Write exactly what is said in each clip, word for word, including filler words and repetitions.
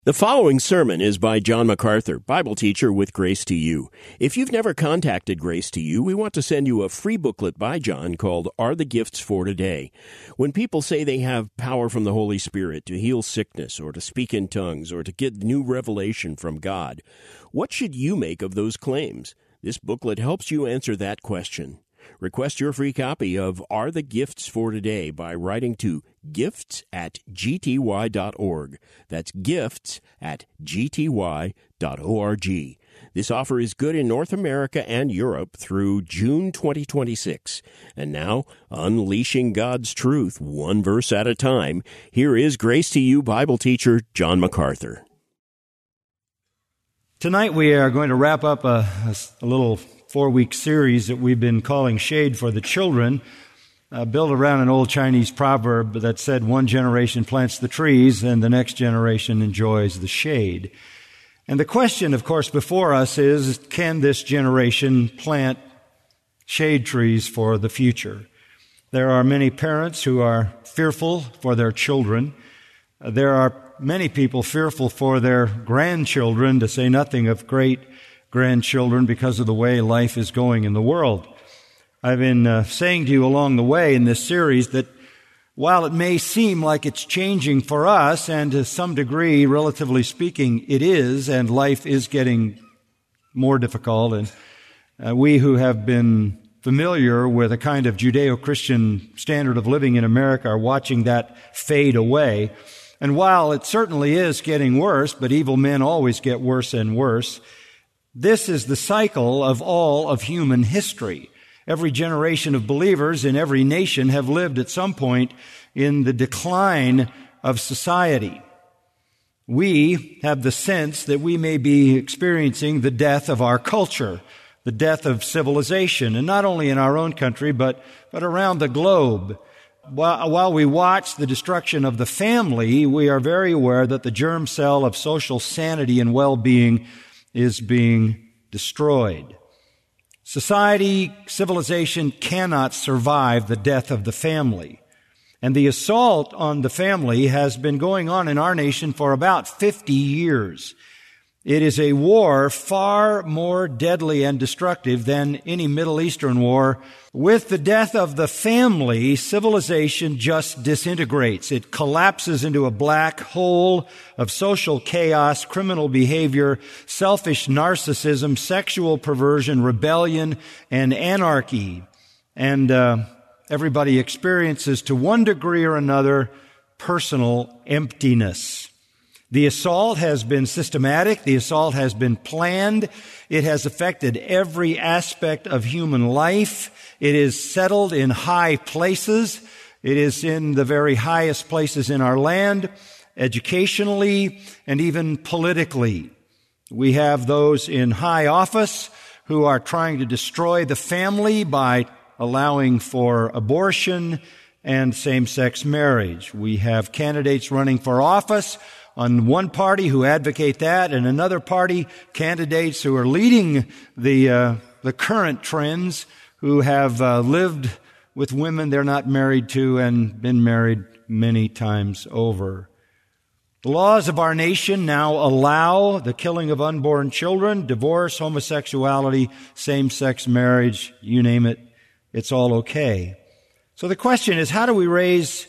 The following sermon is by John MacArthur, Bible teacher with Grace to You. If you've never contacted Grace to You, we want to send you a free booklet by John called Are the Gifts for Today? When people say they have power from the Holy Spirit to heal sickness or to speak in tongues or to get new revelation from God, what should you make of those claims? This booklet helps you answer that question. Request your free copy of Are the Gifts for Today by writing to gifts at g t y dot org. That's gifts at g t y dot org. This offer is good in North America and Europe through June twenty twenty-six. And now, unleashing God's truth one verse at a time, here is Grace to You Bible teacher John MacArthur. Tonight we are going to wrap up a, a, a little four-week series that we've been calling Shade for the Children, uh, built around an old Chinese proverb that said one generation plants the trees and the next generation enjoys the shade. And the question, of course, before us is, can this generation plant shade trees for the future? There are many parents who are fearful for their children. Uh, there are many people fearful for their grandchildren, to say nothing of great grandchildren, because of the way life is going in the world. I've been uh, saying to you along the way in this series that while it may seem like it's changing for us, and to some degree, relatively speaking, it is, and life is getting more difficult, and uh, we who have been familiar with a kind of Judeo-Christian standard of living in America are watching that fade away. And while it certainly is getting worse, but evil men always get worse and worse, this is the cycle of all of human history. Every generation of believers in every nation have lived at some point in the decline of society. We have the sense that we may be experiencing the death of our culture, the death of civilization, and not only in our own country, but, but around the globe. While, while we watch the destruction of the family, we are very aware that the germ cell of social sanity and well-being is being destroyed. Society, civilization cannot survive the death of the family. And the assault on the family has been going on in our nation for about fifty years. It is a war far more deadly and destructive than any Middle Eastern war. With the death of the family, civilization just disintegrates. It collapses into a black hole of social chaos, criminal behavior, selfish narcissism, sexual perversion, rebellion, and anarchy. And uh, everybody experiences, to one degree or another, personal emptiness. The assault has been systematic. The assault has been planned. It has affected every aspect of human life. It is settled in high places. It is in the very highest places in our land, educationally and even politically. We have those in high office who are trying to destroy the family by allowing for abortion and same-sex marriage. We have candidates running for office on one party who advocate that, and another party candidates who are leading the uh, the current trends, who have uh, lived with women they're not married to and been married many times over. The laws of our nation now allow the killing of unborn children, divorce, homosexuality, same-sex marriage, you name it, it's all okay. So the question is, how do we raise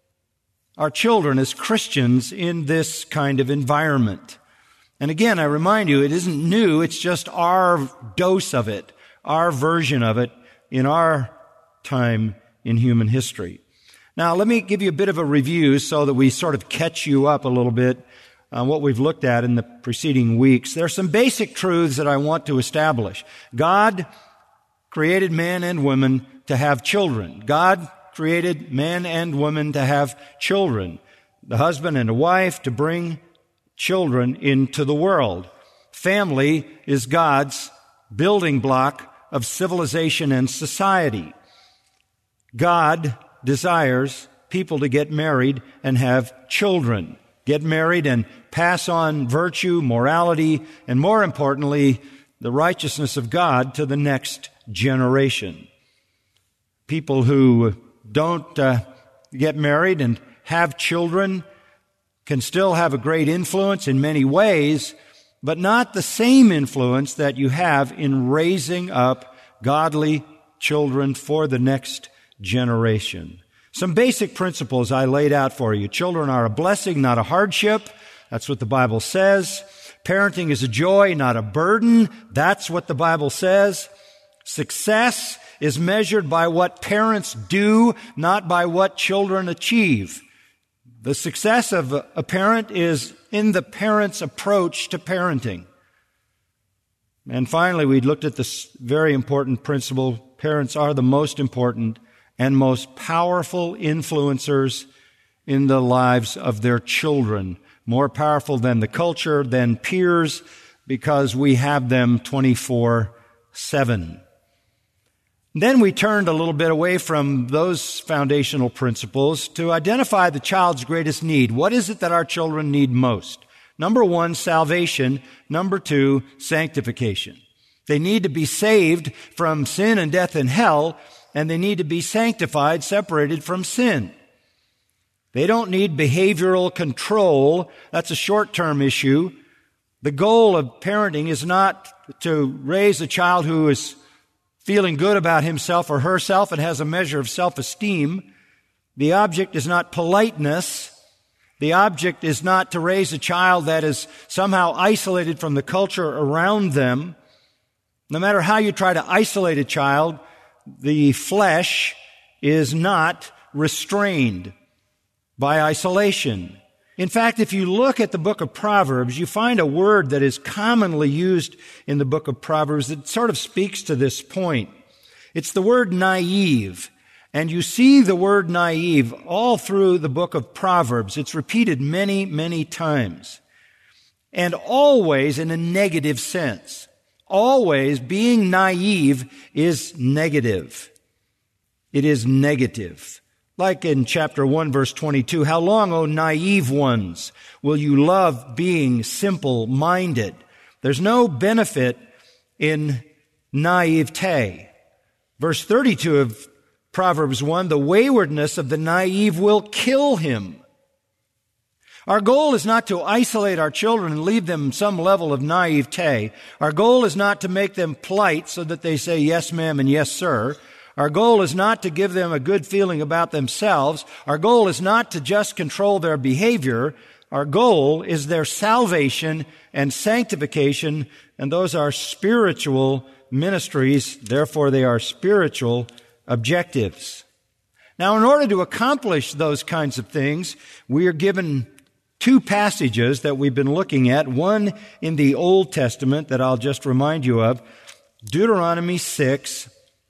our children as Christians in this kind of environment? And again, I remind you, it isn't new. It's just our dose of it, our version of it in our time in human history. Now, let me give you a bit of a review so that we sort of catch you up a little bit on what we've looked at in the preceding weeks. There are some basic truths that I want to establish. God created man and woman to have children. God created man and woman to have children, the husband and a wife to bring children into the world. Family is God's building block of civilization and society. God desires people to get married and have children, get married and pass on virtue, morality, and more importantly, the righteousness of God to the next generation. People who don't uh, get married and have children can still have a great influence in many ways, but not the same influence that you have in raising up godly children for the next generation. Some basic principles I laid out for you. Children are a blessing, not a hardship. That's what the Bible says. Parenting is a joy, not a burden. That's what the Bible says. Success is measured by what parents do, not by what children achieve. The success of a parent is in the parent's approach to parenting. And finally, we looked at this very important principle. Parents are the most important and most powerful influencers in the lives of their children. More powerful than the culture, than peers, because we have them twenty-four seven. Then we turned a little bit away from those foundational principles to identify the child's greatest need. What is it that our children need most? Number one, salvation. Number two, sanctification. They need to be saved from sin and death and hell, and they need to be sanctified, separated from sin. They don't need behavioral control. That's a short-term issue. The goal of parenting is not to raise a child who is feeling good about himself or herself and has a measure of self-esteem. The object is not politeness. The object is not to raise a child that is somehow isolated from the culture around them. No matter how you try to isolate a child, the flesh is not restrained by isolation. In fact, if you look at the book of Proverbs, you find a word that is commonly used in the book of Proverbs that sort of speaks to this point. It's the word naive. And you see the word naive all through the book of Proverbs. It's repeated many, many times. And always in a negative sense. Always being naive is negative. It is negative. Like in chapter one, verse twenty-two, how long, O naive ones, will you love being simple-minded? There's no benefit in naivete. Verse thirty-two of Proverbs one, the waywardness of the naive will kill him. Our goal is not to isolate our children and leave them some level of naivete. Our goal is not to make them polite so that they say yes, ma'am, and yes, sir. Our goal is not to give them a good feeling about themselves. Our goal is not to just control their behavior. Our goal is their salvation and sanctification, and those are spiritual ministries. Therefore, they are spiritual objectives. Now, in order to accomplish those kinds of things, we are given two passages that we've been looking at, one in the Old Testament that I'll just remind you of, Deuteronomy six,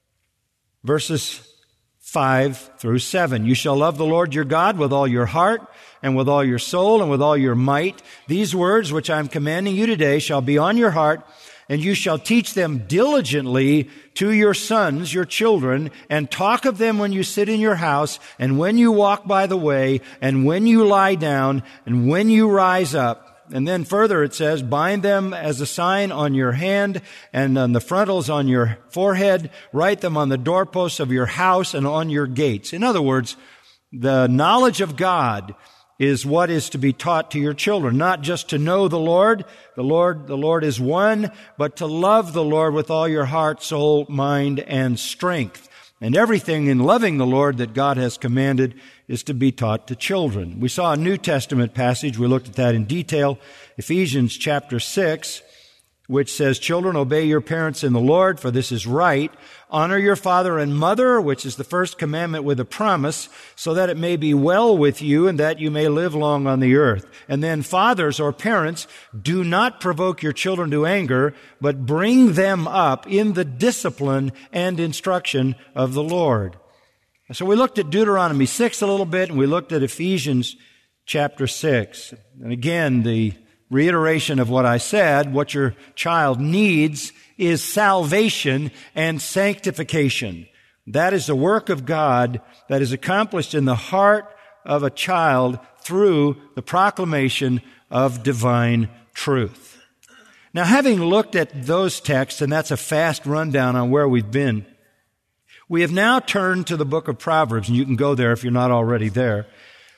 verses five through seven. You shall love the Lord your God with all your heart and with all your soul and with all your might. These words which I am commanding you today shall be on your heart, and you shall teach them diligently to your sons, your children, and talk of them when you sit in your house, and when you walk by the way, and when you lie down, and when you rise up. And then further it says, bind them as a sign on your hand and on the frontals on your forehead. Write them on the doorposts of your house and on your gates. In other words, the knowledge of God is what is to be taught to your children. Not just to know the Lord. The Lord, the Lord is one, but to love the Lord with all your heart, soul, mind, and strength. And everything in loving the Lord that God has commanded is to be taught to children. We saw a New Testament passage. We looked at that in detail. Ephesians chapter six, which says, children, obey your parents in the Lord, for this is right. Honor your father and mother, which is the first commandment with a promise, so that it may be well with you and that you may live long on the earth. And then fathers or parents, do not provoke your children to anger, but bring them up in the discipline and instruction of the Lord. So we looked at Deuteronomy six a little bit, and we looked at Ephesians chapter six. And again, the reiteration of what I said, what your child needs is salvation and sanctification. That is the work of God that is accomplished in the heart of a child through the proclamation of divine truth. Now, having looked at those texts, and that's a fast rundown on where we've been, we have now turned to the book of Proverbs, and you can go there if you're not already there.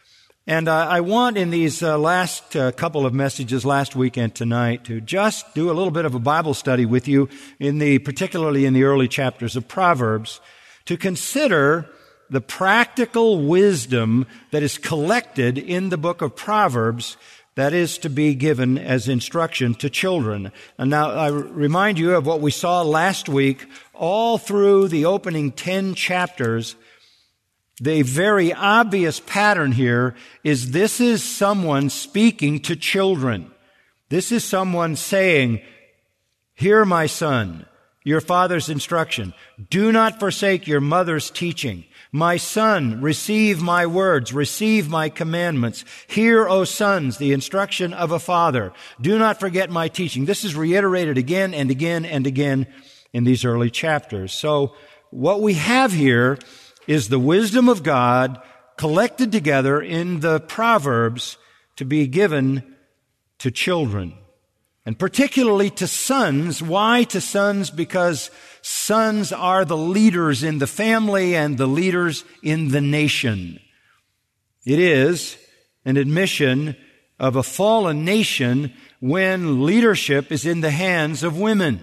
And uh, I want in these uh, last uh, couple of messages last week and tonight to just do a little bit of a Bible study with you, in the particularly in the early chapters of Proverbs, to consider the practical wisdom that is collected in the book of Proverbs that is to be given as instruction to children. And now I remind you of what we saw last week. All through the opening ten chapters, the very obvious pattern here is this is someone speaking to children. This is someone saying, "Hear, my son, your father's instruction. Do not forsake your mother's teaching. My son, receive my words, receive my commandments. Hear, O sons, the instruction of a father. Do not forget my teaching." This is reiterated again and again and again in these early chapters. So what we have here is the wisdom of God collected together in the Proverbs to be given to children, and particularly to sons. Why to sons? Because sons are the leaders in the family and the leaders in the nation. It is an admission of a fallen nation when leadership is in the hands of women.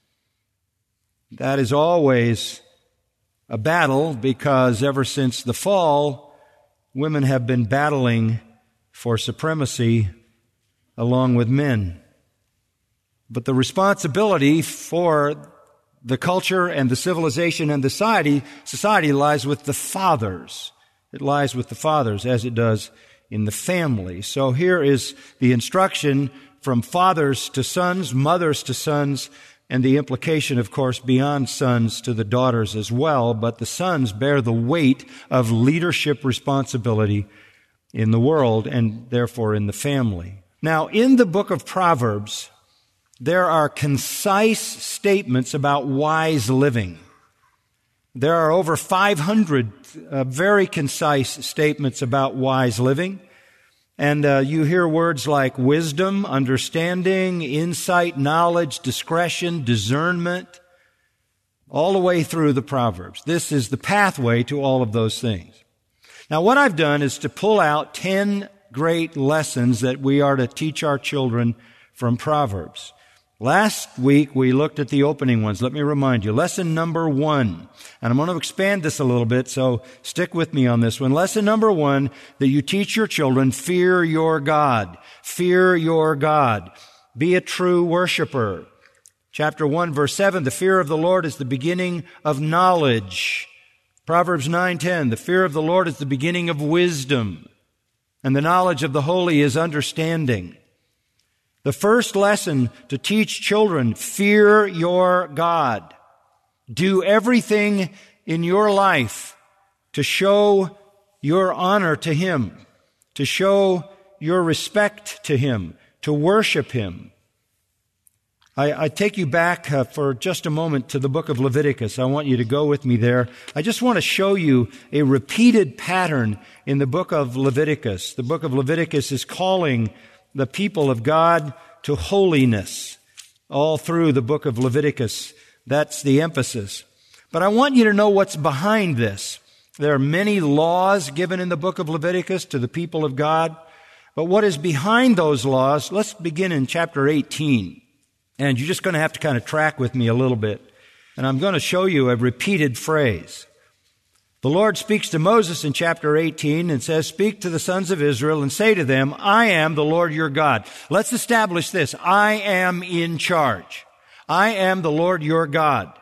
That is always a battle, because ever since the fall, women have been battling for supremacy along with men. But the responsibility for the culture and the civilization and the society, society lies with the fathers. It lies with the fathers, as it does in the family. So here is the instruction from fathers to sons, mothers to sons, and the implication, of course, beyond sons to the daughters as well. But the sons bear the weight of leadership responsibility in the world and therefore in the family. Now, in the book of Proverbs, there are concise statements about wise living. There are over five hundred uh, very concise statements about wise living. And uh, you hear words like wisdom, understanding, insight, knowledge, discretion, discernment, all the way through the Proverbs. This is the pathway to all of those things. Now, what I've done is to pull out ten great lessons that we are to teach our children from Proverbs. Last week, we looked at the opening ones. Let me remind you. Lesson number one. And I'm going to expand this a little bit, so stick with me on this one. Lesson number one, that you teach your children, fear your God. Fear your God. Be a true worshiper. Chapter one, verse seven, the fear of the Lord is the beginning of knowledge. Proverbs nine ten, the fear of the Lord is the beginning of wisdom. And the knowledge of the holy is understanding. The first lesson to teach children, fear your God. Do everything in your life to show your honor to Him, to show your respect to Him, to worship Him. I, I take you back uh, for just a moment to the book of Leviticus. I want you to go with me there. I just want to show you a repeated pattern in the book of Leviticus. The book of Leviticus is calling the people of God to holiness all through the book of Leviticus. That's the emphasis. But I want you to know what's behind this. There are many laws given in the book of Leviticus to the people of God. But what is behind those laws? Let's begin in chapter eighteen. And you're just going to have to kind of track with me a little bit. And I'm going to show you a repeated phrase. The Lord speaks to Moses in chapter eighteen and says, "Speak to the sons of Israel and say to them, I am the Lord your God." Let's establish this. I am in charge. I am the Lord your God.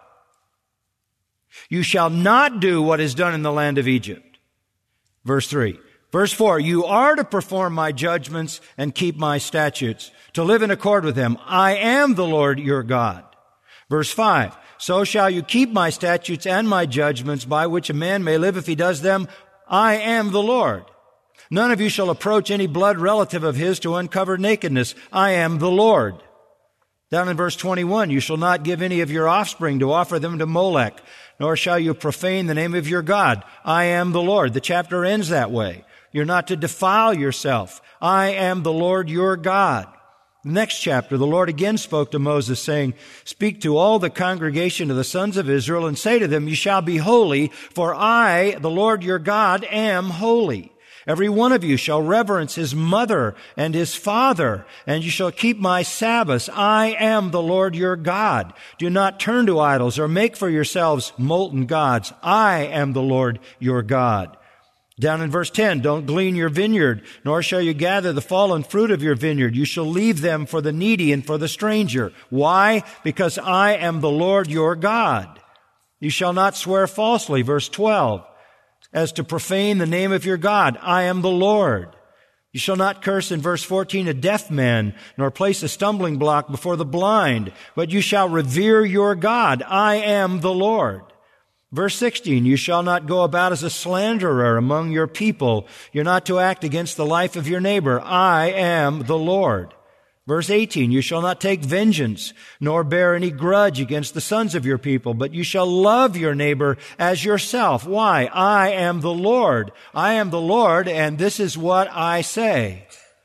You shall not do what is done in the land of Egypt. Verse three. Verse four, you are to perform my judgments and keep my statutes, to live in accord with them. I am the Lord your God. Verse five, so shall you keep my statutes and my judgments, by which a man may live if he does them. I am the Lord. None of you shall approach any blood relative of his to uncover nakedness. I am the Lord. Down in verse twenty-one, you shall not give any of your offspring to offer them to Molech, nor shall you profane the name of your God. I am the Lord. The chapter ends that way. You're not to defile yourself. I am the Lord your God. The next chapter, the Lord again spoke to Moses, saying, "Speak to all the congregation of the sons of Israel, and say to them, you shall be holy, for I, the Lord your God, am holy. Every one of you shall reverence his mother and his father, and you shall keep my Sabbaths. I am the Lord your God. Do not turn to idols or make for yourselves molten gods. I am the Lord your God. Down in verse ten, don't glean your vineyard, nor shall you gather the fallen fruit of your vineyard. You shall leave them for the needy and for the stranger. Why? Because I am the Lord your God. You shall not swear falsely, verse twelve, as to profane the name of your God. I am the Lord. You shall not curse, in verse fourteen, a deaf man, nor place a stumbling block before the blind, but you shall revere your God. I am the Lord. Verse sixteen, you shall not go about as a slanderer among your people. You're not to act against the life of your neighbor. I am the Lord. Verse eighteen, you shall not take vengeance, nor bear any grudge against the sons of your people, but you shall love your neighbor as yourself. Why? I am the Lord. I am the Lord, and this is what I say.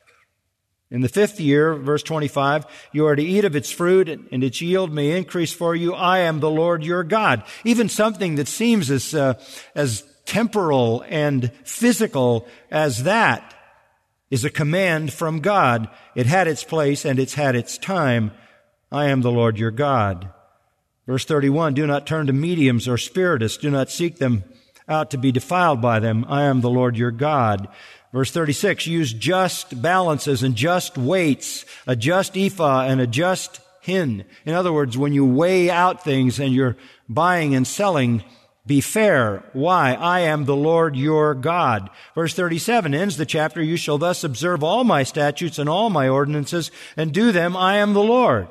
In the fifth year, verse twenty-five, you are to eat of its fruit, and its yield may increase for you. I am the Lord your God. Even something that seems as uh, as temporal and physical as that is a command from God. It had its place and it's had its time. I am the Lord your God. Verse thirty-one, do not turn to mediums or spiritists. Do not seek them out to be defiled by them. I am the Lord your God. Verse thirty-six, use just balances and just weights, a just ephah and a just hin. In other words, when you weigh out things and you're buying and selling, be fair. Why? I am the Lord your God. Verse thirty-seven ends the chapter, you shall thus observe all my statutes and all my ordinances and do them. I am the Lord.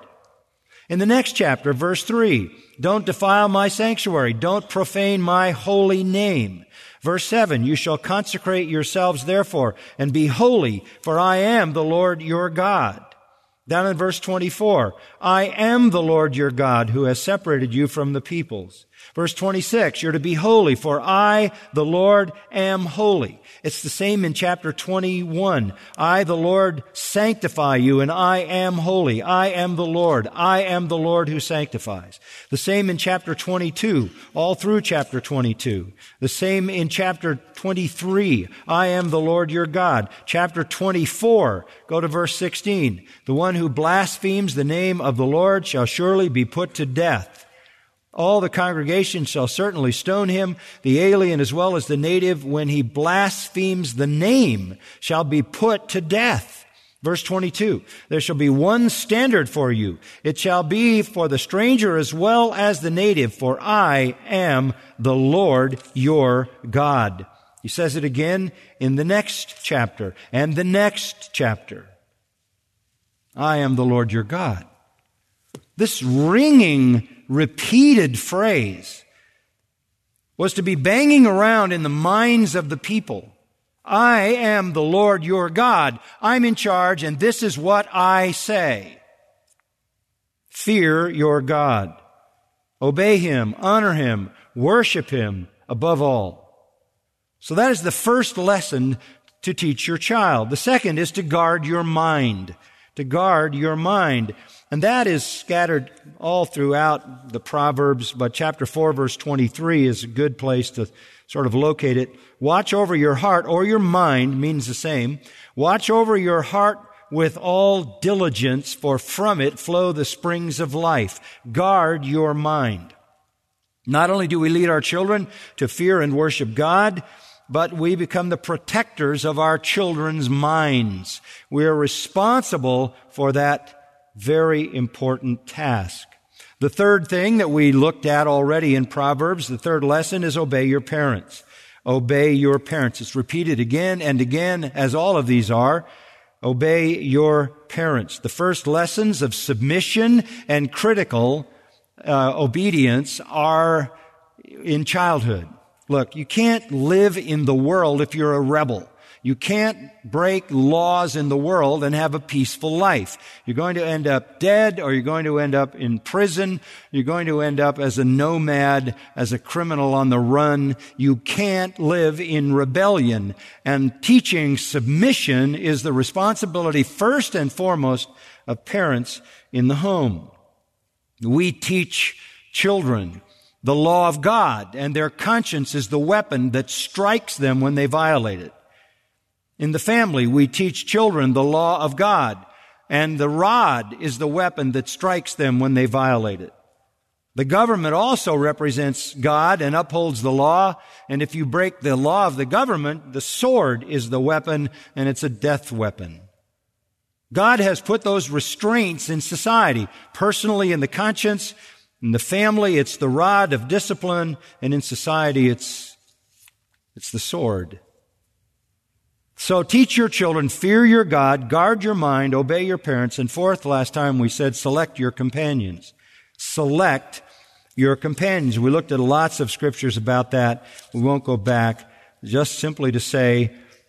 In the next chapter, verse three, don't defile my sanctuary. Don't profane my holy name. Verse seven, you shall consecrate yourselves therefore and be holy, for I am the Lord your God. Down in verse twenty-four, I am the Lord your God who has separated you from the peoples. Verse twenty-six, you're to be holy, for I, the Lord, am holy. It's the same in chapter twenty-one. I, the Lord, sanctify you, and I am holy. I am the Lord. I am the Lord who sanctifies. The same in chapter twenty-two, all through chapter twenty-two. The same in chapter twenty-three. I am the Lord your God. Chapter twenty-four, go to verse sixteen. The one who blasphemes the name of the Lord shall surely be put to death. All the congregation shall certainly stone him. The alien as well as the native, when he blasphemes the name, shall be put to death. Verse twenty-two, there shall be one standard for you. It shall be for the stranger as well as the native, for I am the Lord your God. He says it again in the next chapter and the next chapter. I am the Lord your God. This ringing, repeated phrase was to be banging around in the minds of the people. I am the Lord your God. I'm in charge, and this is what I say. Fear your God. Obey him, honor him, worship him above all. So that is the first lesson to teach your child. The second is to guard your mind. To guard your mind. And that is scattered all throughout the Proverbs, but chapter four, verse twenty-three is a good place to sort of locate it. Watch over your heart, or your mind means the same. Watch over your heart with all diligence, for from it flow the springs of life. Guard your mind. Not only do we lead our children to fear and worship God, but we become the protectors of our children's minds. We are responsible for that very important task. The third thing that we looked at already in Proverbs, the third lesson, is obey your parents. Obey your parents. It's repeated again and again, as all of these are. Obey your parents. The first lessons of submission and critical uh, obedience are in childhood. Look, you can't live in the world if you're a rebel. You can't break laws in the world and have a peaceful life. You're going to end up dead, or you're going to end up in prison. You're going to end up as a nomad, as a criminal on the run. You can't live in rebellion. And teaching submission is the responsibility first and foremost of parents in the home. We teach children the law of God, and their conscience is the weapon that strikes them when they violate it. In the family, we teach children the law of God, and the rod is the weapon that strikes them when they violate it. The government also represents God and upholds the law, and if you break the law of the government, the sword is the weapon, and it's a death weapon. God has put those restraints in society, personally in the conscience. In the family, it's the rod of discipline, and in society, it's, it's the sword. So teach your children, fear your God, guard your mind, obey your parents, and fourth, last time we said, select your companions. Select your companions. We looked at lots of scriptures about that. We won't go back. Just simply to say,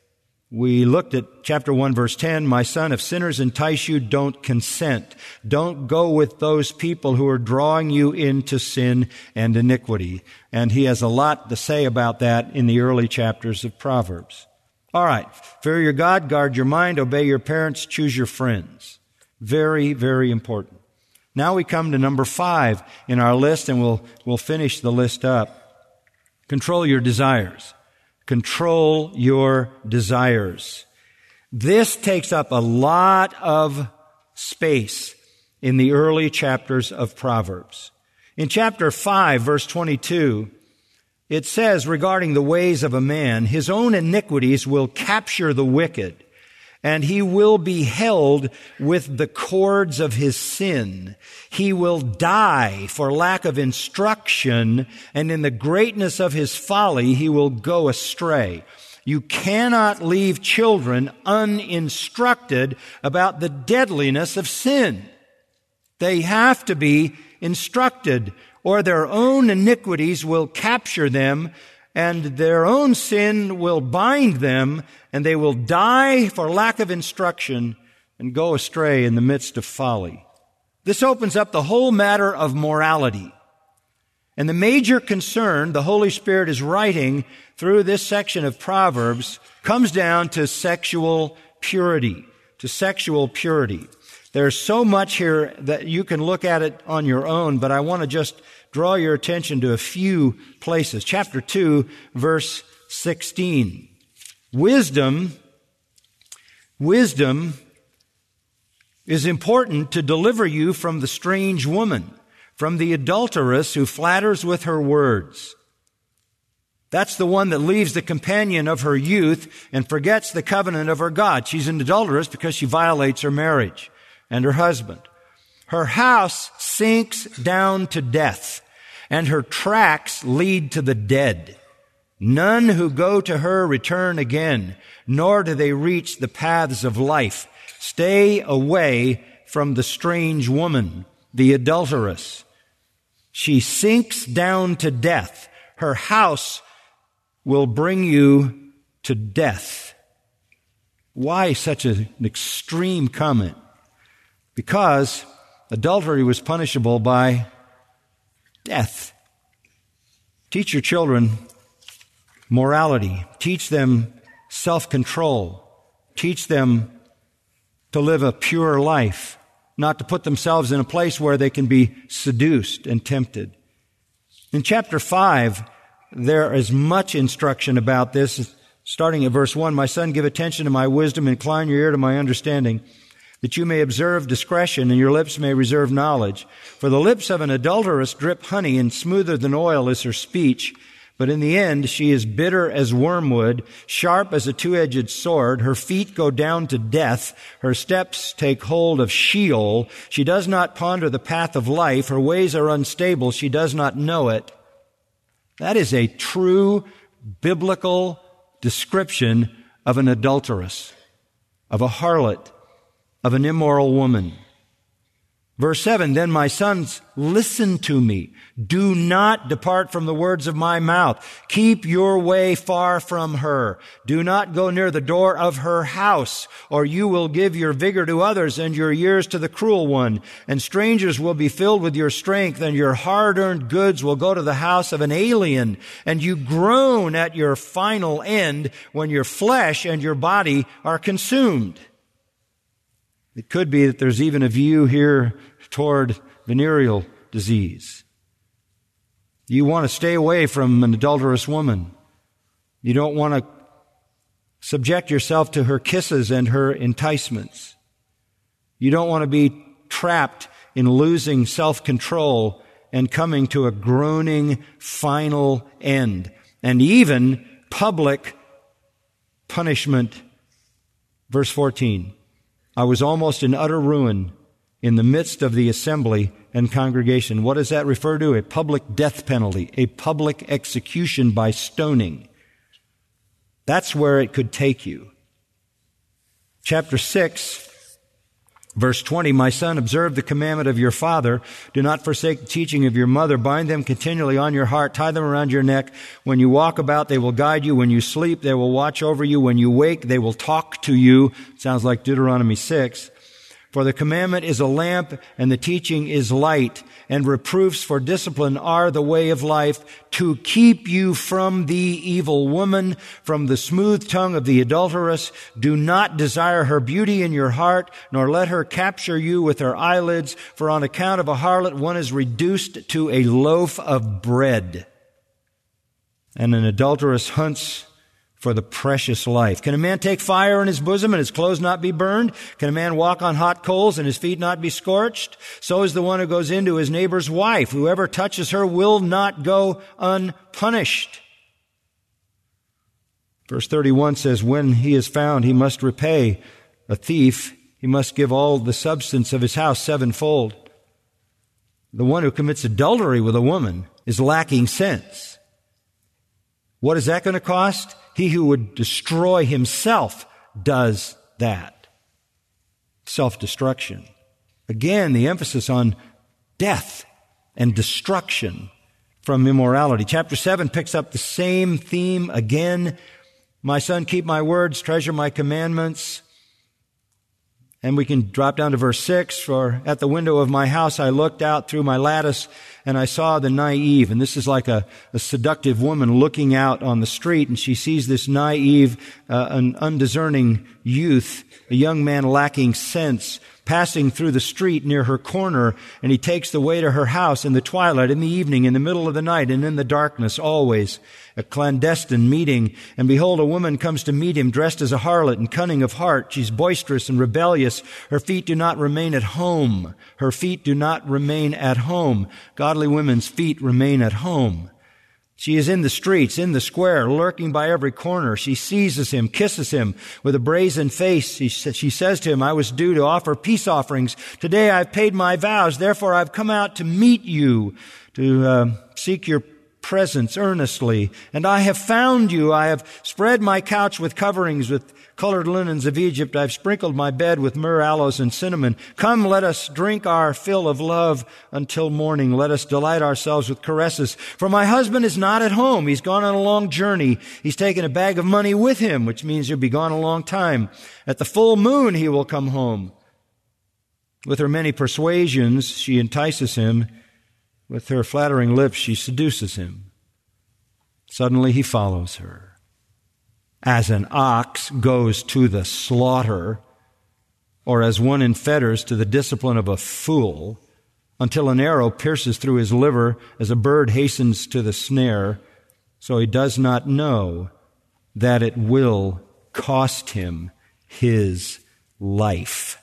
we looked at chapter one, verse ten, my son, if sinners entice you, don't consent. Don't go with those people who are drawing you into sin and iniquity. And he has a lot to say about that in the early chapters of Proverbs. All right. Fear your God, guard your mind, obey your parents, choose your friends. Very, very important. Now we come to number five in our list, and we'll, we'll finish the list up. Control your desires. Control your desires. This takes up a lot of space in the early chapters of Proverbs. In chapter five, verse twenty-two, it says regarding the ways of a man, his own iniquities will capture the wicked, and he will be held with the cords of his sin. He will die for lack of instruction, and in the greatness of his folly he will go astray. You cannot leave children uninstructed about the deadliness of sin. They have to be instructed, or their own iniquities will capture them, and their own sin will bind them, and they will die for lack of instruction and go astray in the midst of folly. This opens up the whole matter of morality. And the major concern the Holy Spirit is writing through this section of Proverbs comes down to sexual purity, to sexual purity. There's so much here that you can look at it on your own, but I want to just draw your attention to a few places. Chapter two, verse sixteen. Wisdom, wisdom is important to deliver you from the strange woman, from the adulteress who flatters with her words. That's the one that leaves the companion of her youth and forgets the covenant of her God. She's an adulteress because she violates her marriage and her husband. Her house sinks down to death, and her tracks lead to the dead. None who go to her return again, nor do they reach the paths of life. Stay away from the strange woman, the adulteress. She sinks down to death. Her house will bring you to death. Why such an extreme comment? Because adultery was punishable by death. Teach your children morality. Teach them self-control. Teach them to live a pure life, not to put themselves in a place where they can be seduced and tempted. In chapter five, there is much instruction about this, starting at verse one. My son, give attention to my wisdom, incline your ear to my understanding, that you may observe discretion and your lips may reserve knowledge. For the lips of an adulteress drip honey, and smoother than oil is her speech. But in the end, she is bitter as wormwood, sharp as a two-edged sword. Her feet go down to death. Her steps take hold of Sheol. She does not ponder the path of life. Her ways are unstable. She does not know it. That is a true biblical description of an adulteress, of a harlot, of an immoral woman. Verse seven, then my sons, listen to me. Do not depart from the words of my mouth. Keep your way far from her. Do not go near the door of her house, or you will give your vigor to others and your years to the cruel one. And strangers will be filled with your strength, and your hard-earned goods will go to the house of an alien. And you groan at your final end when your flesh and your body are consumed. It could be that there's even a view here toward venereal disease. You want to stay away from an adulterous woman. You don't want to Subject yourself to her kisses and her enticements. You don't want to be trapped in losing self-control and coming to a groaning final end, and even public punishment. Verse fourteen, I was almost in utter ruin in the midst of the assembly and congregation. What does that refer to? A public death penalty, a public execution by stoning. That's where it could take you. Chapter six, verse twenty, my son, observe the commandment of your father. Do not forsake the teaching of your mother. Bind them continually on your heart. Tie them around your neck. When you walk about, they will guide you. When you sleep, they will watch over you. When you wake, they will talk to you. Sounds like Deuteronomy six. For the commandment is a lamp, and the teaching is light, and reproofs for discipline are the way of life, to keep you from the evil woman, from the smooth tongue of the adulteress. Do not desire her beauty in your heart, nor let her capture you with her eyelids, for on account of a harlot one is reduced to a loaf of bread, and an adulteress hunts for the precious life. Can a man take fire in his bosom and his clothes not be burned? Can a man walk on hot coals and his feet not be scorched? So is the one who goes into his neighbor's wife. Whoever touches her will not go unpunished. Verse thirty-one says, when he is found, he must repay. A thief, he must give all the substance of his house sevenfold. The one who commits adultery with a woman is lacking sense. What is that going to cost? He who would destroy himself does that. Self-destruction. Again, the emphasis on death and destruction from immorality. Chapter seven picks up the same theme again. My son, keep my words, treasure my commandments. And we can drop down to verse six. For at the window of my house I looked out through my lattice, and I saw the naive. And this is like a, a seductive woman looking out on the street, and she sees this naive, uh, an undiscerning youth, a young man lacking sense, passing through the street near her corner, and he takes the way to her house in the twilight, in the evening, in the middle of the night, and in the darkness, always a clandestine meeting. And behold, a woman comes to meet him, dressed as a harlot and cunning of heart. She's boisterous and rebellious. Her feet do not remain at home. Her feet do not remain at home. Godly women's feet remain at home. She is in the streets, in the square, lurking by every corner. She seizes him, kisses him with a brazen face. She, she says to him, I was due to offer peace offerings. Today I've paid my vows. Therefore I've come out to meet you, to uh, seek your presence earnestly. And I have found you. I have spread my couch with coverings, with colored linens of Egypt. I've sprinkled my bed with myrrh, aloes, and cinnamon. Come, let us drink our fill of love until morning. Let us delight ourselves with caresses. For my husband is not at home. He's gone on a long journey. He's taken a bag of money with him, which means he'll be gone a long time. At the full moon he will come home. With her many persuasions, she entices him. With her flattering lips, she seduces him. Suddenly he follows her. As an ox goes to the slaughter, or as one in fetters to the discipline of a fool, until an arrow pierces through his liver, as a bird hastens to the snare, so he does not know that it will cost him his life.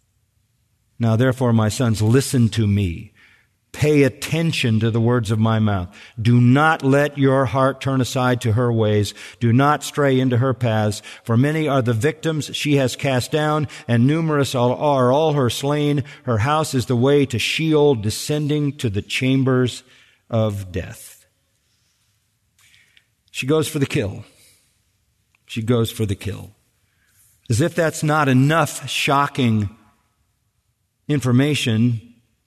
Now therefore, my sons, listen to me. Pay attention to the words of my mouth. Do not let your heart turn aside to her ways. Do not stray into her paths. For many are the victims she has cast down, and numerous are all her slain. Her house is the way to Sheol, descending to the chambers of death. She goes for the kill. She goes for the kill. As if that's not enough shocking information,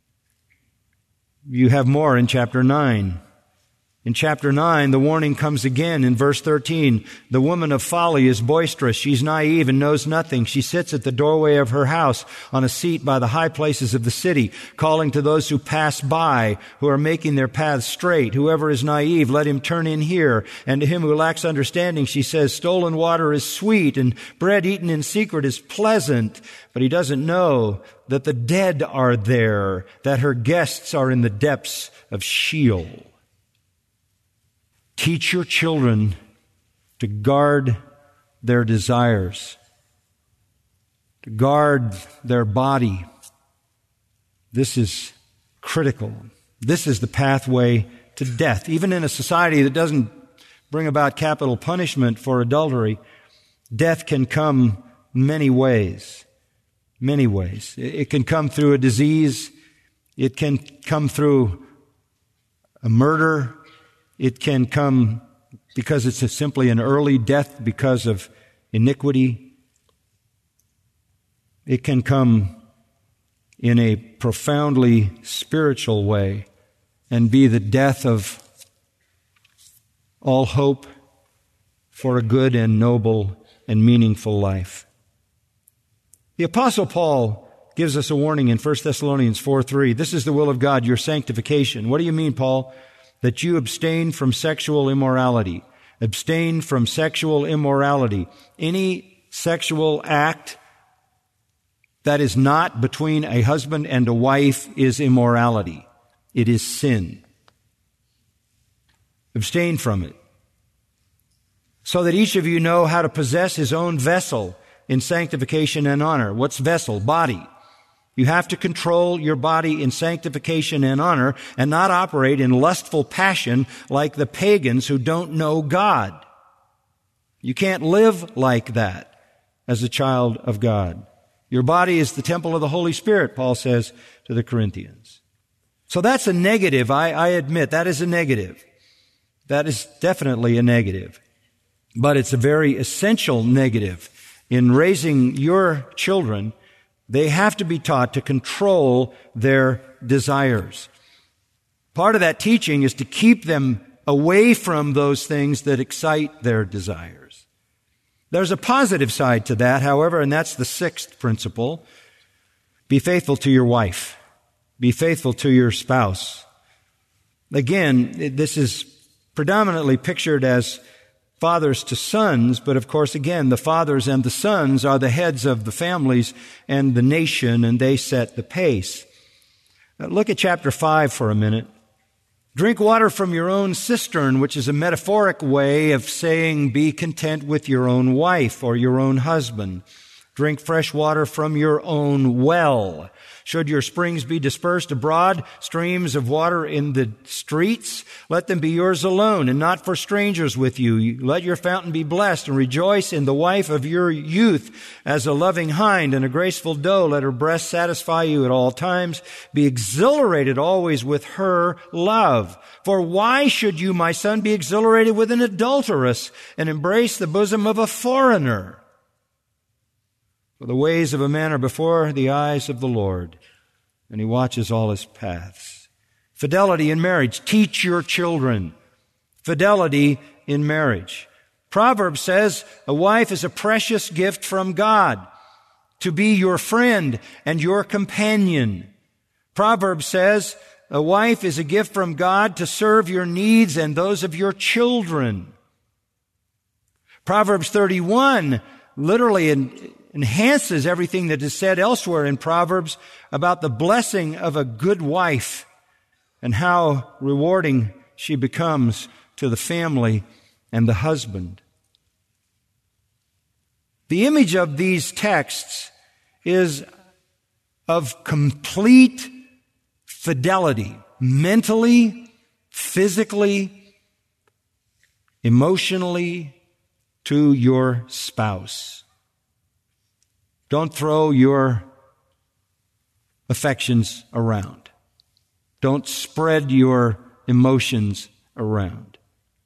you have more in chapter nine. In chapter nine, the warning comes again in verse thirteen. The woman of folly is boisterous. She's naive and knows nothing. She sits at the doorway of her house on a seat by the high places of the city, calling to those who pass by, who are making their paths straight. Whoever is naive, let him turn in here. And to him who lacks understanding, she says, stolen water is sweet and bread eaten in secret is pleasant. But he doesn't know that the dead are there, that her guests are in the depths of Sheol. Teach your children to guard their desires, to guard their body. This is critical. This is the pathway to death. Even in a society that doesn't bring about capital punishment for adultery, death can come many ways. Many ways. It can come through a disease. It can come through a murder. It can come because it's a simply an early death because of iniquity. It can come in a profoundly spiritual way and be the death of all hope for a good and noble and meaningful life. The Apostle Paul gives us a warning in First Thessalonians four three. This is the will of God, your sanctification. What do you mean, Paul? That you abstain from sexual immorality. Abstain from sexual immorality. Any sexual act that is not between a husband and a wife is immorality. It is sin. Abstain from it. So that each of you know how to possess his own vessel in sanctification and honor. What's vessel? Body. You have to control your body in sanctification and honor and not operate in lustful passion like the pagans who don't know God. You can't live like that as a child of God. Your body is the temple of the Holy Spirit, Paul says to the Corinthians. So that's a negative. I, I admit that is a negative. That is definitely a negative. But it's a very essential negative. In raising your children, they have to be taught to control their desires. Part of that teaching is to keep them away from those things that excite their desires. There's a positive side to that, however, and that's the sixth principle. Be faithful to your wife. Be faithful to your spouse. Again, this is predominantly pictured as fathers to sons, but of course, again, the fathers and the sons are the heads of the families and the nation, and they set the pace. Now, look at chapter five for a minute. Drink water from your own cistern, which is a metaphoric way of saying be content with your own wife or your own husband. Drink fresh water from your own well. Should your springs be dispersed abroad, streams of water in the streets, let them be yours alone and not for strangers with you. Let your fountain be blessed and rejoice in the wife of your youth as a loving hind and a graceful doe. Let her breast satisfy you at all times. Be exhilarated always with her love. For why should you, my son, be exhilarated with an adulteress and embrace the bosom of a foreigner? For the ways of a man are before the eyes of the Lord, and he watches all his paths. Fidelity in marriage. Teach your children fidelity in marriage. Proverbs says a wife is a precious gift from God to be your friend and your companion. Proverbs says a wife is a gift from God to serve your needs and those of your children. Proverbs thirty-one literally in enhances everything that is said elsewhere in Proverbs about the blessing of a good wife and how rewarding she becomes to the family and the husband. The image of these texts is of complete fidelity, mentally, physically, emotionally, to your spouse. Don't throw your affections around. Don't spread your emotions around.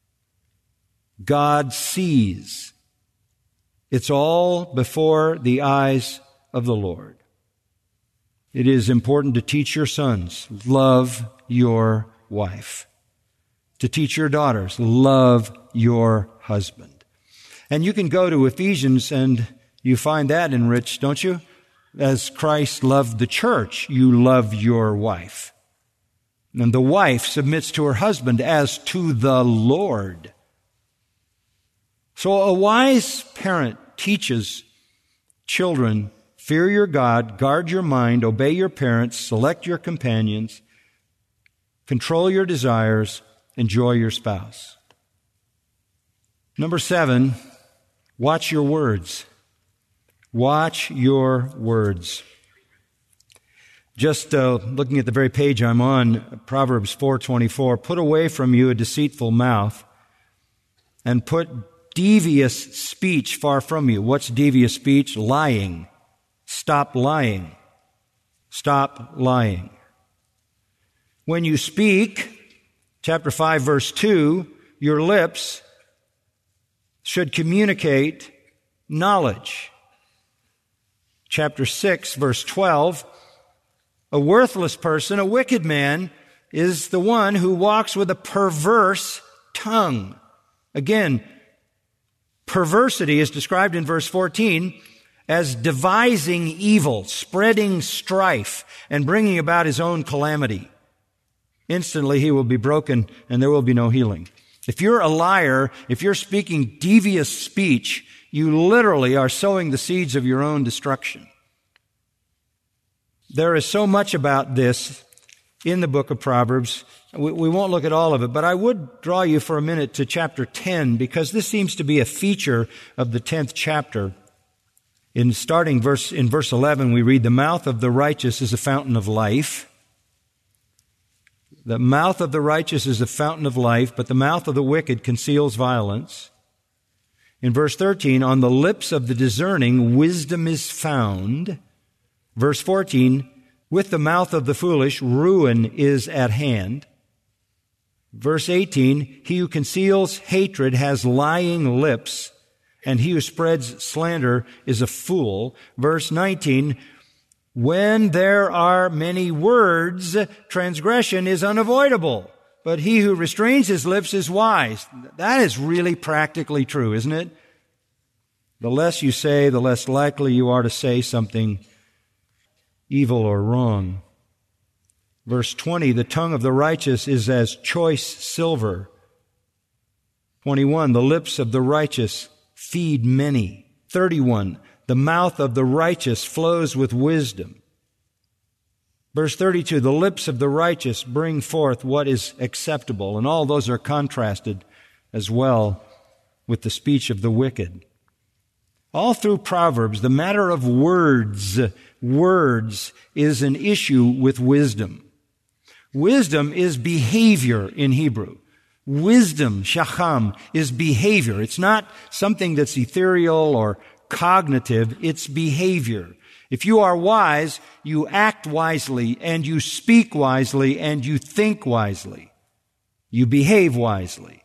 God sees. It's all before the eyes of the Lord. It is important to teach your sons, love your wife. To teach your daughters, love your husband. And you can go to Ephesians and you find that enriched, don't you? As Christ loved the church, you love your wife. And the wife submits to her husband as to the Lord. So a wise parent teaches children, fear your God, guard your mind, obey your parents, select your companions, control your desires, enjoy your spouse. Number seven, Watch your words. Watch your words. Just uh, looking at the very page I'm on, Proverbs four twenty-four, put away from you a deceitful mouth and put devious speech far from you. What's devious speech? Lying. Stop lying. Stop lying. When you speak, chapter five, verse two, your lips should communicate knowledge. Chapter six, verse twelve, a worthless person, a wicked man, is the one who walks with a perverse tongue. Again, perversity is described in verse fourteen as devising evil, spreading strife, and bringing about his own calamity. Instantly he will be broken and there will be no healing. If you're a liar, if you're speaking devious speech, you literally are sowing the seeds of your own destruction. There is so much about this in the book of Proverbs. We, we won't look at all of it, but I would draw you for a minute to chapter ten, because this seems to be a feature of the tenth chapter. In starting verse, in verse eleven, we read, "The mouth of the righteous is a fountain of life." The mouth of the righteous is a fountain of life, but the mouth of the wicked conceals violence. In verse thirteen, "On the lips of the discerning wisdom is found." Verse fourteen, "With the mouth of the foolish ruin is at hand." Verse eighteen, "He who conceals hatred has lying lips, and he who spreads slander is a fool." Verse nineteen, "When there are many words, transgression is unavoidable, but he who restrains his lips is wise." That is really practically true, isn't it? The less you say, the less likely you are to say something evil or wrong. Verse twenty, "The tongue of the righteous is as choice silver." twenty-one, "The lips of the righteous feed many." thirty-one, "The mouth of the righteous flows with wisdom." Verse thirty-two, "The lips of the righteous bring forth what is acceptable." And all those are contrasted as well with the speech of the wicked. All through Proverbs, the matter of words, words is an issue with wisdom. Wisdom is behavior in Hebrew. Wisdom, shacham, is behavior. It's not something that's ethereal or cognitive. It's behavior. If you are wise, you act wisely, and you speak wisely, and you think wisely. You behave wisely.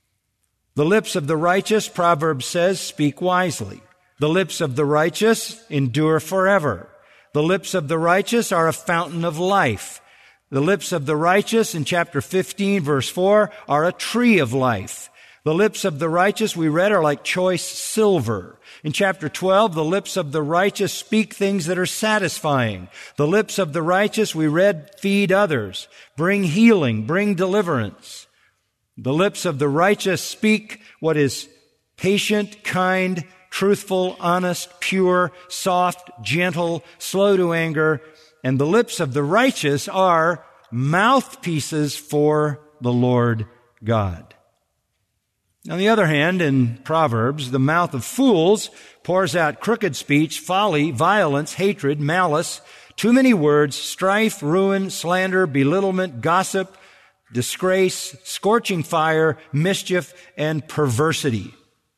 The lips of the righteous, Proverbs says, speak wisely. The lips of the righteous endure forever. The lips of the righteous are a fountain of life. The lips of the righteous, in chapter fifteen, verse four, are a tree of life. The lips of the righteous, we read, are like choice silver. In chapter twelve, the lips of the righteous speak things that are satisfying. The lips of the righteous, we read, feed others, bring healing, bring deliverance. The lips of the righteous speak what is patient, kind, truthful, honest, pure, soft, gentle, slow to anger. And the lips of the righteous are mouthpieces for the Lord God. On the other hand, in Proverbs, the mouth of fools pours out crooked speech, folly, violence, hatred, malice, too many words, strife, ruin, slander, belittlement, gossip, disgrace, scorching fire, mischief, and perversity.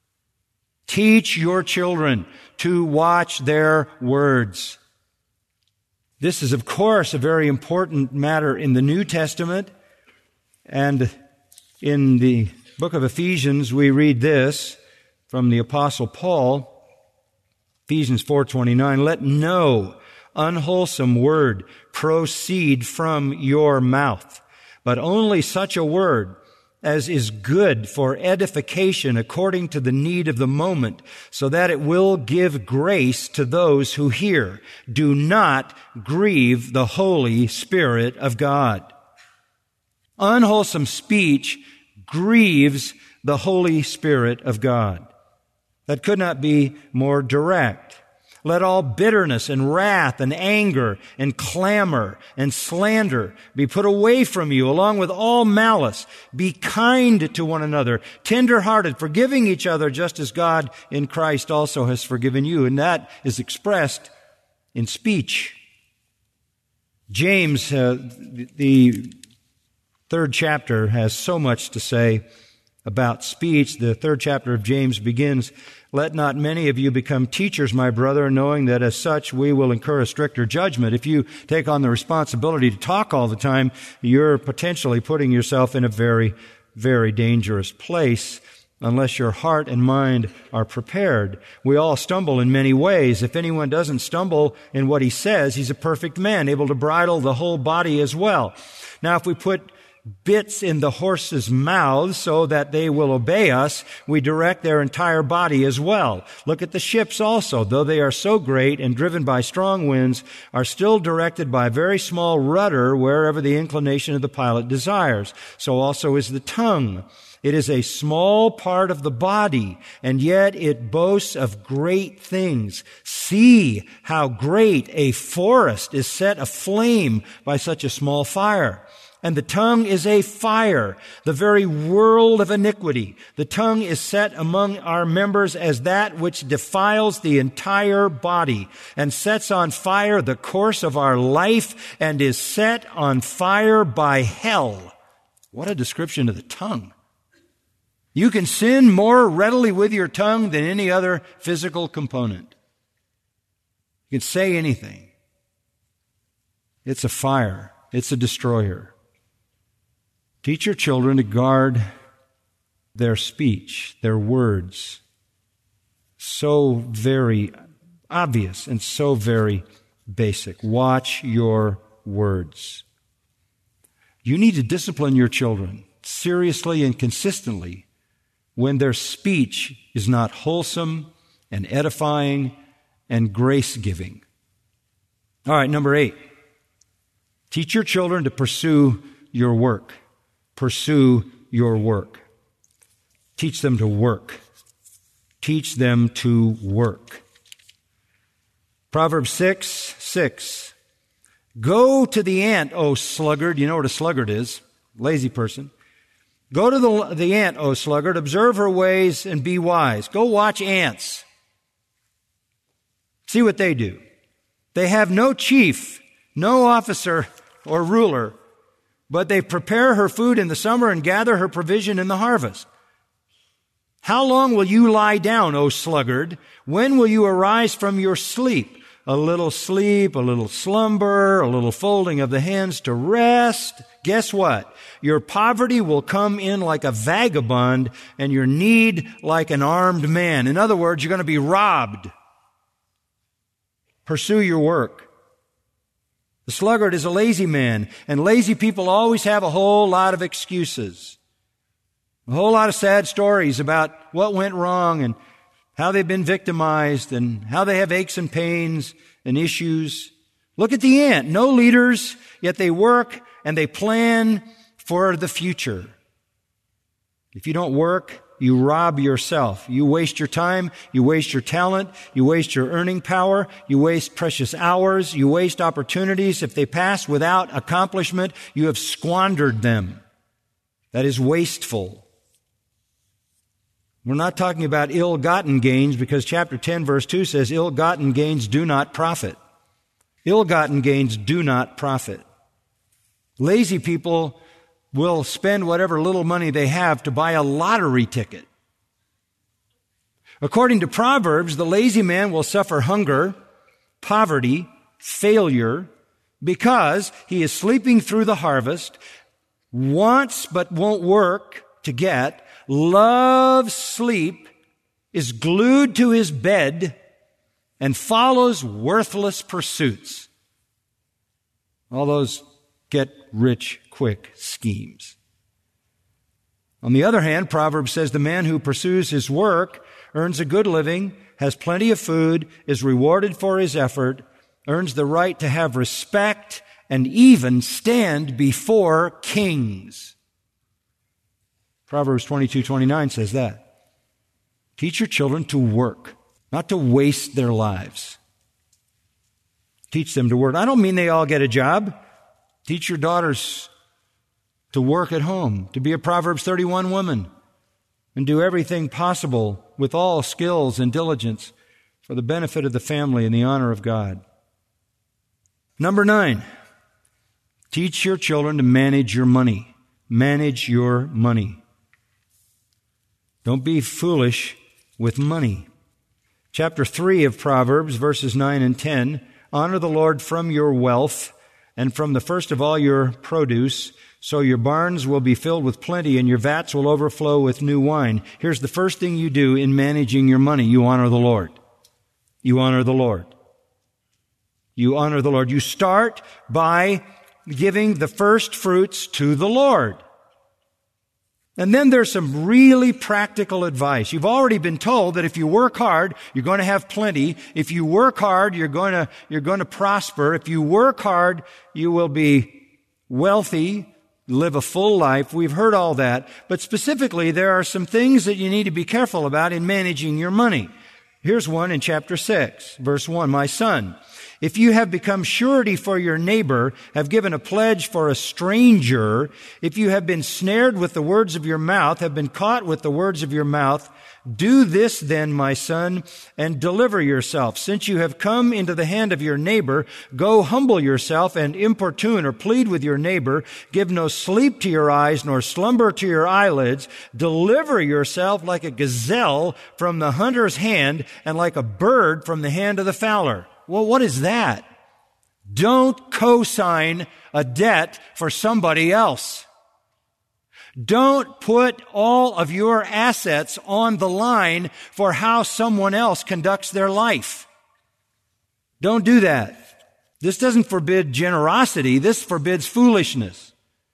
Teach your children to watch their words. This is, of course, a very important matter in the New Testament. And in the book of Ephesians, we read this from the Apostle Paul, Ephesians four twenty-nine, "Let no unwholesome word proceed from your mouth, but only such a word as is good for edification according to the need of the moment, so that it will give grace to those who hear. Do not grieve the Holy Spirit of God." Unwholesome speech grieves the Holy Spirit of God. That could not be more direct. Let all bitterness and wrath and anger and clamor and slander be put away from you, along with all malice. Be kind to one another, tender-hearted, forgiving each other, just as God in Christ also has forgiven you. And that is expressed in speech. James, uh, the third chapter, has so much to say about speech. The third chapter of James begins, "Let not many of you become teachers, my brother, knowing that as such we will incur a stricter judgment." If you take on the responsibility to talk all the time, you're potentially putting yourself in a very, very dangerous place unless your heart and mind are prepared. We all stumble in many ways. If anyone doesn't stumble in what he says, he's a perfect man, able to bridle the whole body as well. Now, if we put bits in the horses' mouths so that they will obey us, we direct their entire body as well. Look at the ships also. Though they are so great and driven by strong winds, are still directed by a very small rudder wherever the inclination of the pilot desires. So also is the tongue. It is a small part of the body, and yet it boasts of great things. See how great a forest is set aflame by such a small fire. And the tongue is a fire, the very world of iniquity. The tongue is set among our members as that which defiles the entire body and sets on fire the course of our life and is set on fire by hell. What a description of the tongue. You can sin more readily with your tongue than any other physical component. You can say anything. It's a fire. It's a destroyer. Teach your children to guard their speech, their words. So very obvious and so very basic. Watch your words. You need to discipline your children seriously and consistently when their speech is not wholesome and edifying and grace-giving. All right, number eight. Teach your children to pursue your work. Pursue your work. Teach them to work. Teach them to work. Proverbs six, six. Go to the ant, O sluggard. You know what a sluggard is. Lazy person. Go to the, the ant, O sluggard. Observe her ways and be wise. Go watch ants. See what they do. They have no chief, no officer or ruler, but they prepare her food in the summer and gather her provision in the harvest. How long will you lie down, O sluggard? When will you arise from your sleep? A little sleep, a little slumber, a little folding of the hands to rest. Guess what? Your poverty will come in like a vagabond and your need like an armed man. In other words, you're going to be robbed. Pursue your work. The sluggard is a lazy man, and lazy people always have a whole lot of excuses. A whole lot of sad stories about what went wrong and how they've been victimized and how they have aches and pains and issues. Look at the ant. No leaders, yet they work and they plan for the future. If you don't work, you rob yourself. You waste your time. You waste your talent. You waste your earning power. You waste precious hours. You waste opportunities. If they pass without accomplishment, you have squandered them. That is wasteful. We're not talking about ill-gotten gains because chapter ten, verse two says, ill-gotten gains do not profit. Ill-gotten gains do not profit. Lazy people will spend whatever little money they have to buy a lottery ticket. According to Proverbs, the lazy man will suffer hunger, poverty, failure, because he is sleeping through the harvest, wants but won't work to get, loves sleep, is glued to his bed, and follows worthless pursuits. All those get-rich-quick schemes. On the other hand, Proverbs says the man who pursues his work earns a good living, has plenty of food, is rewarded for his effort, earns the right to have respect, and even stand before kings. Proverbs twenty-two twenty-nine says that. Teach your children to work, not to waste their lives. Teach them to work. I don't mean they all get a job. Teach your daughters to work at home, to be a Proverbs thirty-one woman, and do everything possible with all skills and diligence for the benefit of the family and the honor of God. Number nine, teach your children to manage your money. Manage your money. Don't be foolish with money. Chapter three of Proverbs, verses nine and ten, honor the Lord from your wealth and from the first of all your produce, so your barns will be filled with plenty and your vats will overflow with new wine. Here's the first thing you do in managing your money. You honor the Lord. You honor the Lord. You honor the Lord. You start by giving the first fruits to the Lord. And then there's some really practical advice. You've already been told that if you work hard, you're going to have plenty. If you work hard, you're going to, you're going to prosper. If you work hard, you will be wealthy, live a full life. We've heard all that. But specifically, there are some things that you need to be careful about in managing your money. Here's one in chapter six, verse one. My son, if you have become surety for your neighbor, have given a pledge for a stranger, if you have been snared with the words of your mouth, have been caught with the words of your mouth, do this then, my son, and deliver yourself. Since you have come into the hand of your neighbor, go humble yourself and importune or plead with your neighbor. Give no sleep to your eyes, nor slumber to your eyelids. Deliver yourself like a gazelle from the hunter's hand, and like a bird from the hand of the fowler. Well, what is that? Don't co-sign a debt for somebody else. Don't put all of your assets on the line for how someone else conducts their life. Don't do that. This doesn't forbid generosity. This forbids foolishness.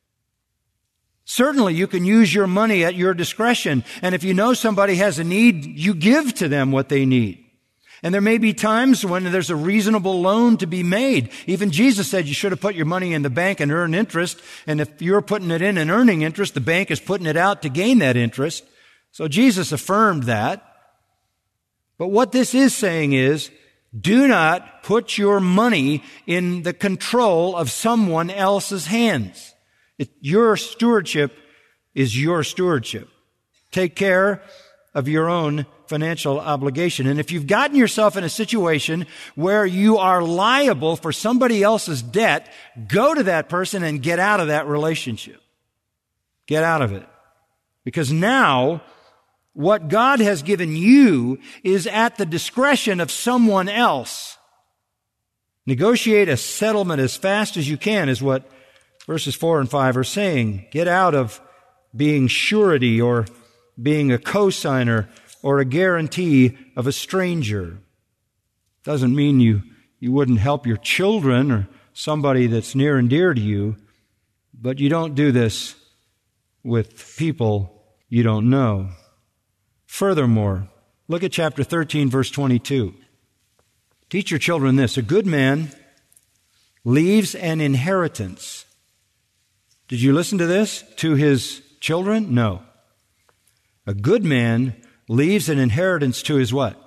Certainly, you can use your money at your discretion. And if you know somebody has a need, you give to them what they need. And there may be times when there's a reasonable loan to be made. Even Jesus said you should have put your money in the bank and earn interest. And if you're putting it in and earning interest, the bank is putting it out to gain that interest. So Jesus affirmed that. But what this is saying is, do not put your money in the control of someone else's hands. It, your stewardship is your stewardship. Take care of your own financial obligation. And if you've gotten yourself in a situation where you are liable for somebody else's debt, go to that person and get out of that relationship. Get out of it. Because now, what God has given you is at the discretion of someone else. Negotiate a settlement as fast as you can is what verses four and five are saying. Get out of being surety or being a cosigner or a guarantee of a stranger. Doesn't mean you, you wouldn't help your children or somebody that's near and dear to you, but you don't do this with people you don't know. Furthermore, look at chapter thirteen, verse twenty-two. Teach your children this: a good man leaves an inheritance. Did you listen to this? To his children? No. A good man leaves an inheritance to his what?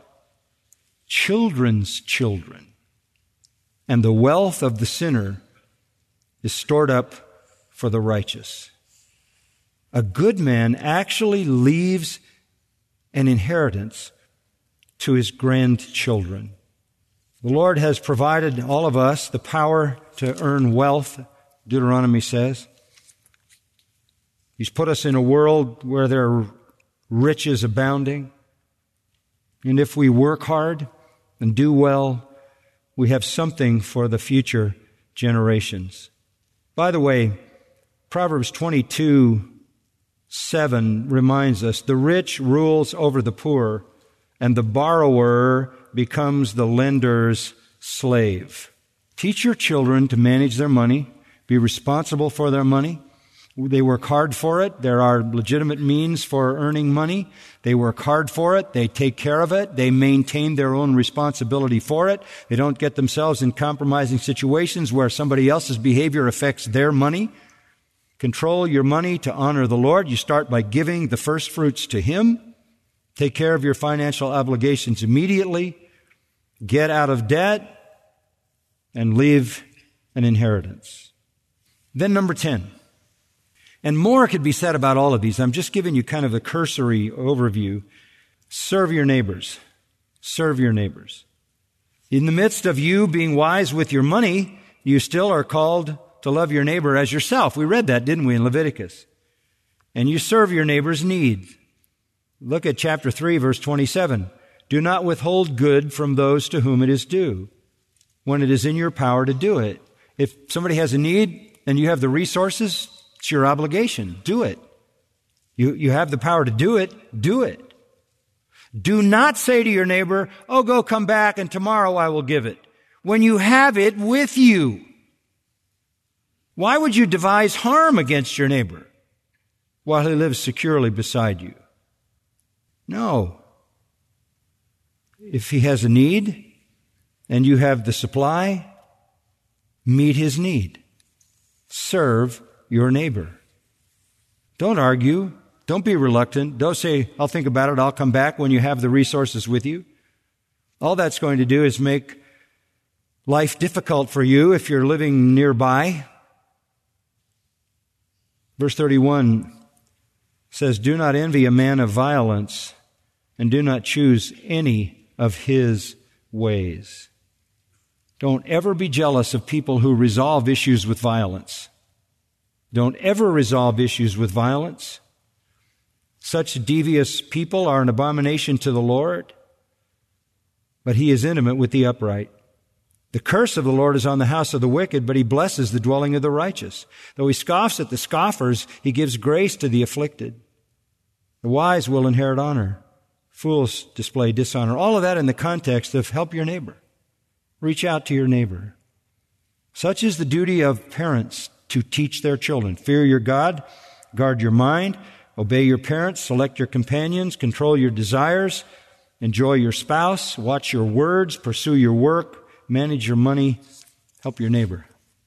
Children's children. And the wealth of the sinner is stored up for the righteous. A good man actually leaves an inheritance to his grandchildren. The Lord has provided all of us the power to earn wealth, Deuteronomy says. He's put us in a world where there are riches abounding. And if we work hard and do well, we have something for the future generations. By the way, Proverbs twenty-two seven reminds us, the rich rules over the poor, and the borrower becomes the lender's slave. Teach your children to manage their money, be responsible for their money. They work hard for it. There are legitimate means for earning money. They work hard for it. They take care of it. They maintain their own responsibility for it. They don't get themselves in compromising situations where somebody else's behavior affects their money. Control your money to honor the Lord. You start by giving the first fruits to Him. Take care of your financial obligations immediately. Get out of debt. and leave an inheritance. Then number ten. And more could be said about all of these. I'm just giving you kind of a cursory overview. Serve your neighbors. Serve your neighbors. In the midst of you being wise with your money, you still are called to love your neighbor as yourself. We read that, didn't we, in Leviticus? And you serve your neighbor's needs. Look at chapter three, verse twenty-seven. Do not withhold good from those to whom it is due, when it is in your power to do it. If somebody has a need and you have the resources, it's your obligation. Do it. You, you have the power to do it. Do it. Do not say to your neighbor, oh, go come back and tomorrow I will give it, when you have it with you. Why would you devise harm against your neighbor while he lives securely beside you? No. If he has a need and you have the supply, meet his need. Serve your neighbor. Don't argue. Don't be reluctant. Don't say, I'll think about it, I'll come back when you have the resources with you. All that's going to do is make life difficult for you if you're living nearby. Verse thirty-one says, do not envy a man of violence, and do not choose any of his ways. Don't ever be jealous of people who resolve issues with violence. Don't ever resolve issues with violence. Such devious people are an abomination to the Lord, but he is intimate with the upright. The curse of the Lord is on the house of the wicked, but he blesses the dwelling of the righteous. Though he scoffs at the scoffers, he gives grace to the afflicted. The wise will inherit honor. Fools display dishonor. All of that in the context of help your neighbor. Reach out to your neighbor. Such is the duty of parents to teach their children. Fear your God, guard your mind, obey your parents, select your companions, control your desires, enjoy your spouse, watch your words, pursue your work, manage your money, help your neighbor.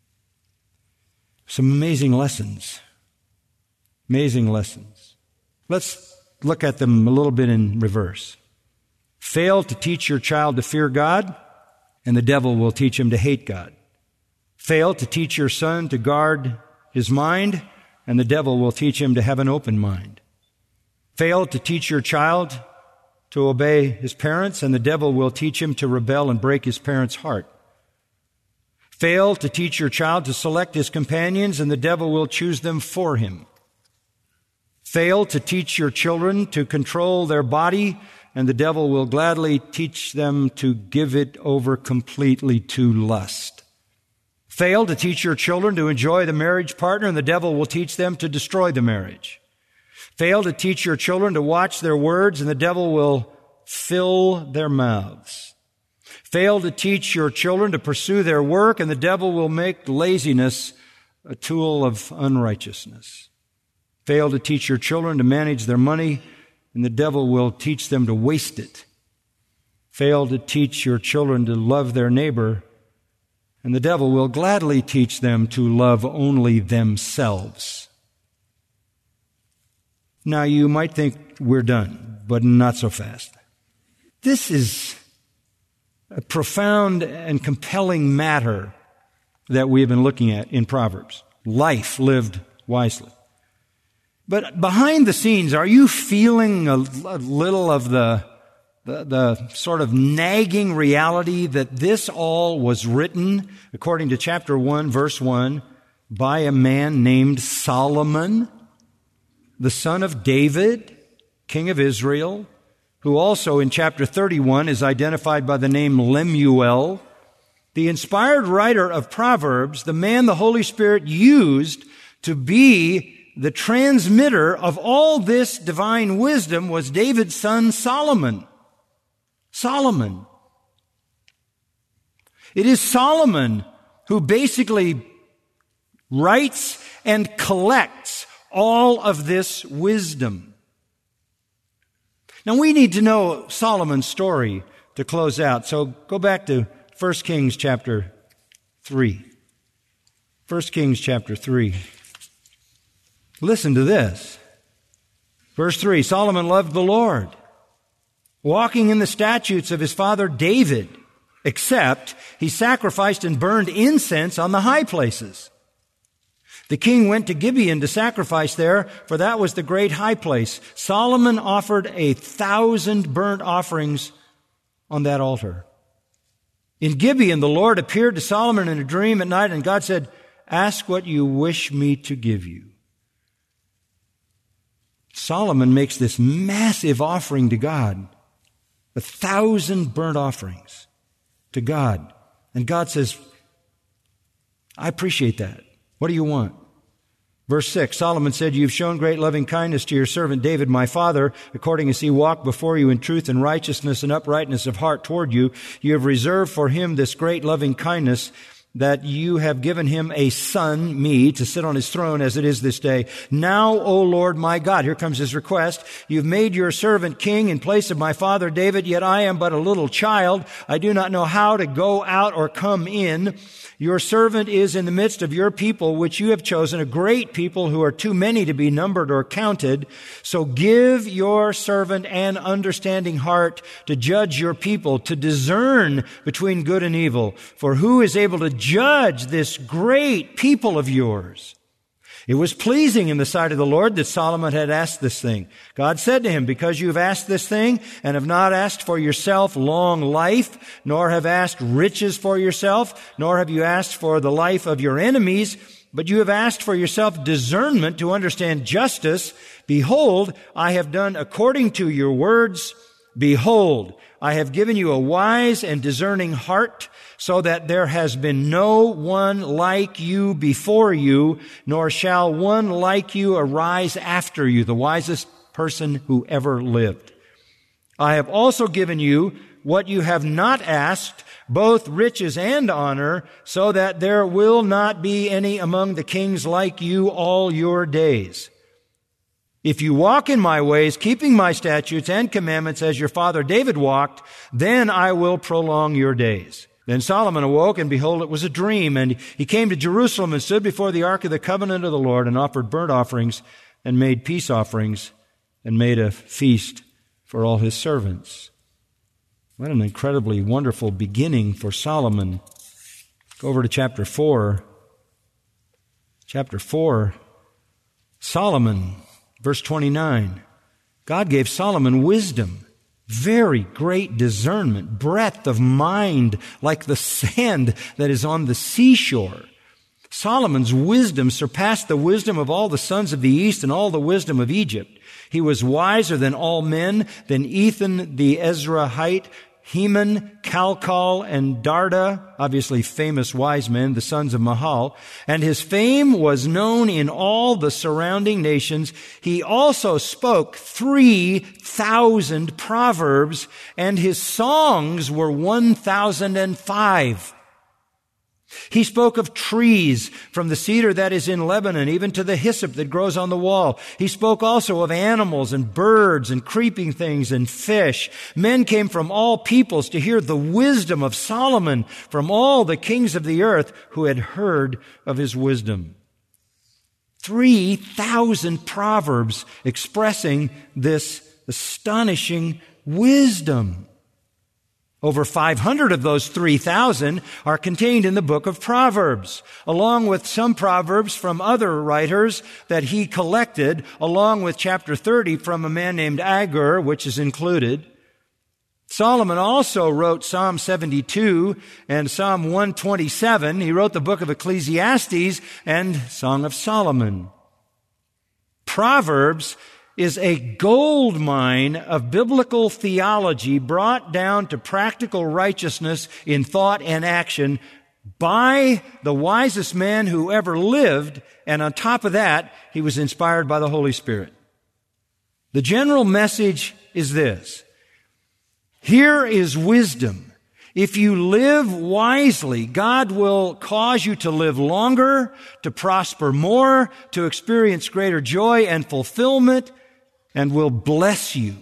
Some amazing lessons. Amazing lessons. Let's look at them a little bit in reverse. Fail to teach your child to fear God, and the devil will teach him to hate God. Fail to teach your son to guard his mind, and the devil will teach him to have an open mind. Fail to teach your child to obey his parents, and the devil will teach him to rebel and break his parents' heart. Fail to teach your child to select his companions, and the devil will choose them for him. Fail to teach your children to control their body, and the devil will gladly teach them to give it over completely to lust. Fail to teach your children to enjoy the marriage partner, and the devil will teach them to destroy the marriage. Fail to teach your children to watch their words, and the devil will fill their mouths. Fail to teach your children to pursue their work, and the devil will make laziness a tool of unrighteousness. Fail to teach your children to manage their money, and the devil will teach them to waste it. Fail to teach your children to love their neighbor, and the devil will gladly teach them to love only themselves. Now, you might think we're done, but not so fast. This is a profound and compelling matter that we have been looking at in Proverbs. Life lived wisely. But behind the scenes, are you feeling a, a little of the, the, the sort of nagging reality that this all was written, according to chapter one, verse one, by a man named Solomon, the son of David, king of Israel, who also in chapter thirty-one is identified by the name Lemuel, the inspired writer of Proverbs, the man the Holy Spirit used to be the transmitter of all this divine wisdom, was David's son Solomon. Solomon. It is Solomon who basically writes and collects all of this wisdom. Now, we need to know Solomon's story to close out. So go back to First Kings chapter three. First Kings chapter three. Listen to this. Verse three, Solomon loved the Lord, walking in the statutes of his father David, except he sacrificed and burned incense on the high places. The king went to Gibeon to sacrifice there, for that was the great high place. Solomon offered a thousand burnt offerings on that altar. In Gibeon, the Lord appeared to Solomon in a dream at night, and God said, "Ask what you wish me to give you." Solomon makes this massive offering to God, a thousand burnt offerings to God. And God says, "I appreciate that. What do you want?" Verse six, Solomon said, "You've shown great loving kindness to your servant David, my father, according as he walked before you in truth and righteousness and uprightness of heart toward you. You have reserved for him this great loving kindness, that you have given him a son, me, to sit on his throne as it is this day. Now, O Lord my God," here comes his request, "you've made your servant king in place of my father David, yet I am but a little child. I do not know how to go out or come in. Your servant is in the midst of your people, which you have chosen, a great people who are too many to be numbered or counted. So give your servant an understanding heart to judge your people, to discern between good and evil. For who is able to judge this great people of yours?" It was pleasing in the sight of the Lord that Solomon had asked this thing. God said to him, "Because you have asked this thing, and have not asked for yourself long life, nor have asked riches for yourself, nor have you asked for the life of your enemies, but you have asked for yourself discernment to understand justice, behold, I have done according to your words. Behold, I have given you a wise and discerning heart, so that there has been no one like you before you, nor shall one like you arise after you," the wisest person who ever lived. "I have also given you what you have not asked, both riches and honor, so that there will not be any among the kings like you all your days. If you walk in my ways, keeping my statutes and commandments as your father David walked, then I will prolong your days." Then Solomon awoke, and behold, it was a dream. And he came to Jerusalem and stood before the ark of the covenant of the Lord, and offered burnt offerings, and made peace offerings, and made a feast for all his servants. What an incredibly wonderful beginning for Solomon. Go over to chapter four. Chapter four. Solomon, verse twenty-nine. God gave Solomon wisdom, very great discernment, breadth of mind like the sand that is on the seashore. Solomon's wisdom surpassed the wisdom of all the sons of the east and all the wisdom of Egypt. He was wiser than all men, than Ethan the Ezrahite, Heman, Calcol, and Darda, obviously famous wise men, the sons of Mahal. And his fame was known in all the surrounding nations. He also spoke three thousand proverbs, and his songs were one thousand and five. He spoke of trees, from the cedar that is in Lebanon, even to the hyssop that grows on the wall. He spoke also of animals and birds and creeping things and fish. Men came from all peoples to hear the wisdom of Solomon, from all the kings of the earth who had heard of his wisdom. Three thousand proverbs expressing this astonishing wisdom. Over five hundred of those three thousand are contained in the book of Proverbs, along with some proverbs from other writers that he collected, along with chapter thirty from a man named Agur, which is included. Solomon also wrote Psalm seventy-two and Psalm one twenty-seven. He wrote the book of Ecclesiastes and Song of Solomon. Proverbs is a gold mine of biblical theology brought down to practical righteousness in thought and action by the wisest man who ever lived, and on top of that, he was inspired by the Holy Spirit. The general message is this: here is wisdom. If you live wisely, God will cause you to live longer, to prosper more, to experience greater joy and fulfillment, and will bless you.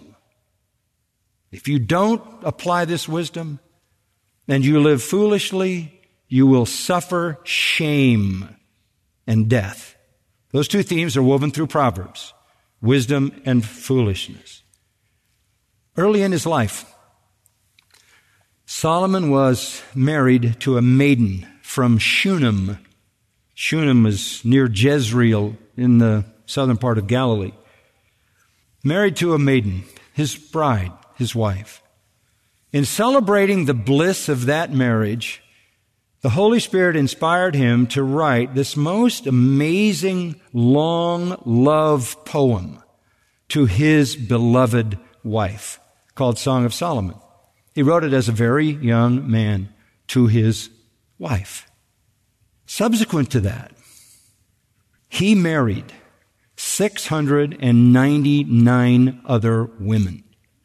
If you don't apply this wisdom and you live foolishly, you will suffer shame and death. Those two themes are woven through Proverbs, wisdom and foolishness. Early in his life, Solomon was married to a maiden from Shunem. Shunem is near Jezreel in the southern part of Galilee. Married to a maiden, his bride, his wife. In celebrating the bliss of that marriage, the Holy Spirit inspired him to write this most amazing, long love poem to his beloved wife, called Song of Solomon. He wrote it as a very young man to his wife. Subsequent to that, he married six hundred ninety-nine other women,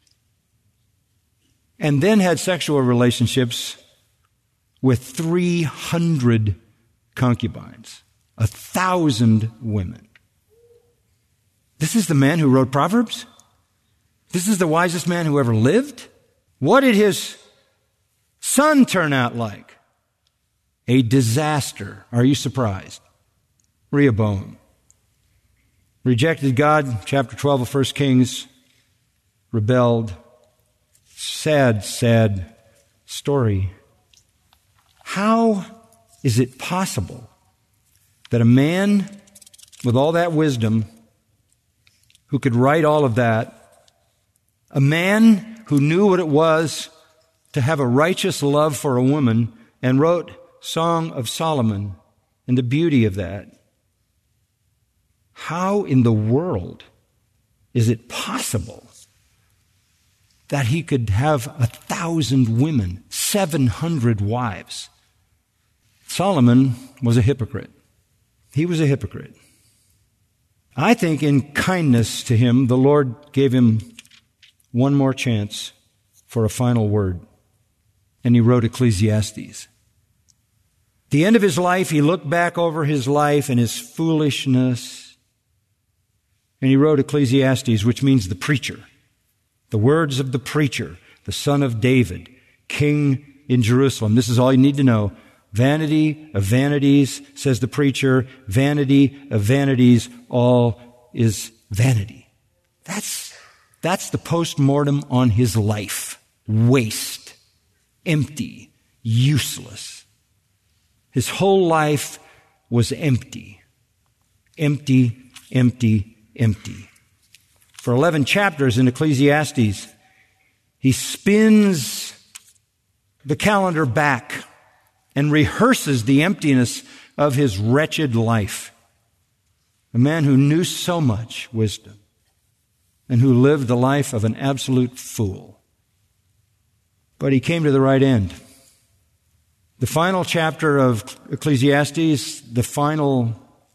and then had sexual relationships with three hundred concubines, a thousand women. This is the man who wrote Proverbs? This is the wisest man who ever lived? What did his son turn out like? A disaster. Are you surprised? Rehoboam. Rejected God, chapter twelve of First Kings, rebelled. Sad, sad story. How is it possible that a man with all that wisdom, who could write all of that, a man who knew what it was to have a righteous love for a woman and wrote Song of Solomon and the beauty of that, how in the world is it possible that he could have a thousand women, seven hundred wives? Solomon was a hypocrite. He was a hypocrite. I think in kindness to him, the Lord gave him one more chance for a final word. And he wrote Ecclesiastes. At the end of his life, he looked back over his life and his foolishness, and he wrote Ecclesiastes, which means the preacher. The words of the preacher, the son of David, king in Jerusalem. This is all you need to know. Vanity of vanities, says the preacher. Vanity of vanities, all is vanity. That's, that's the postmortem on his life. Waste. Empty. Useless. His whole life was empty. Empty, empty, empty. For eleven chapters in Ecclesiastes, he spins the calendar back and rehearses the emptiness of his wretched life. A man who knew so much wisdom and who lived the life of an absolute fool. But he came to the right end. The final chapter of Ecclesiastes, the final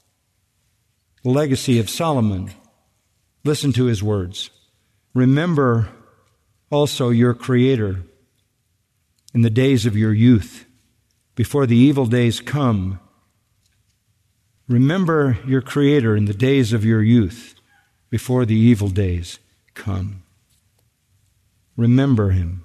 legacy of Solomon. Listen to his words. Remember also your Creator in the days of your youth, before the evil days come. Remember your Creator in the days of your youth, before the evil days come. Remember Him.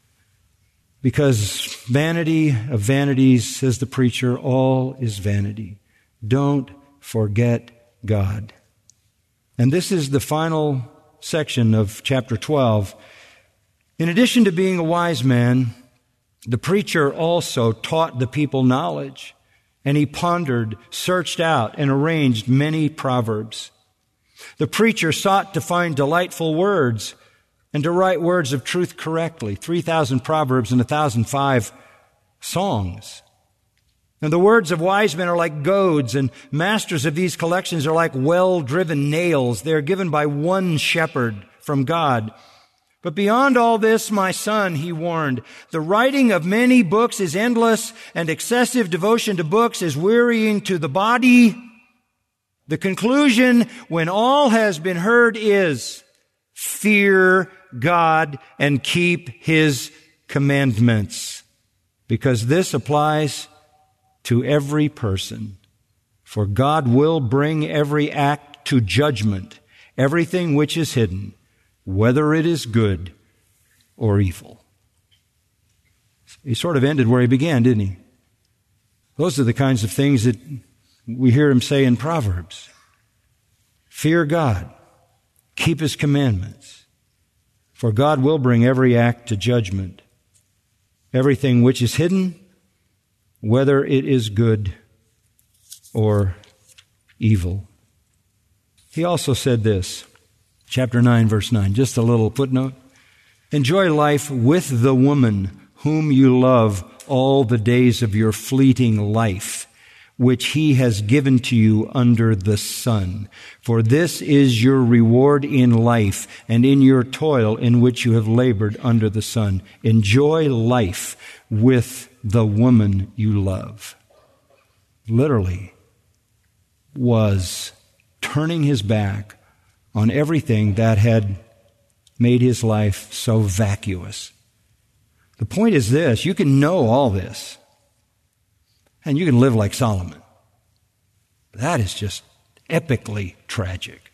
Because vanity of vanities, says the preacher, all is vanity. Don't forget God. And this is the final section of chapter twelve. In addition to being a wise man, the preacher also taught the people knowledge, and he pondered, searched out, and arranged many proverbs. The preacher sought to find delightful words and to write words of truth correctly, three thousand proverbs and one thousand five songs. And the words of wise men are like goads, and masters of these collections are like well-driven nails. They are given by one shepherd from God. But beyond all this, my son, he warned, the writing of many books is endless, and excessive devotion to books is wearying to the body. The conclusion, when all has been heard, is fear God and keep His commandments, because this applies to every person. For God will bring every act to judgment, everything which is hidden, whether it is good or evil. He sort of ended where he began, didn't he? Those are the kinds of things that we hear him say in Proverbs. Fear God. Keep His commandments. For God will bring every act to judgment. everything which is hidden, whether it is good or evil. He also said this, chapter nine, verse nine, just a little footnote. Enjoy life with the woman whom you love all the days of your fleeting life, which he has given to you under the sun. For this is your reward in life and in your toil in which you have labored under the sun. Enjoy life with the woman you love. Literally was turning his back on everything that had made his life so vacuous. The point is this: you can know all this, and you can live like Solomon. That is just epically tragic.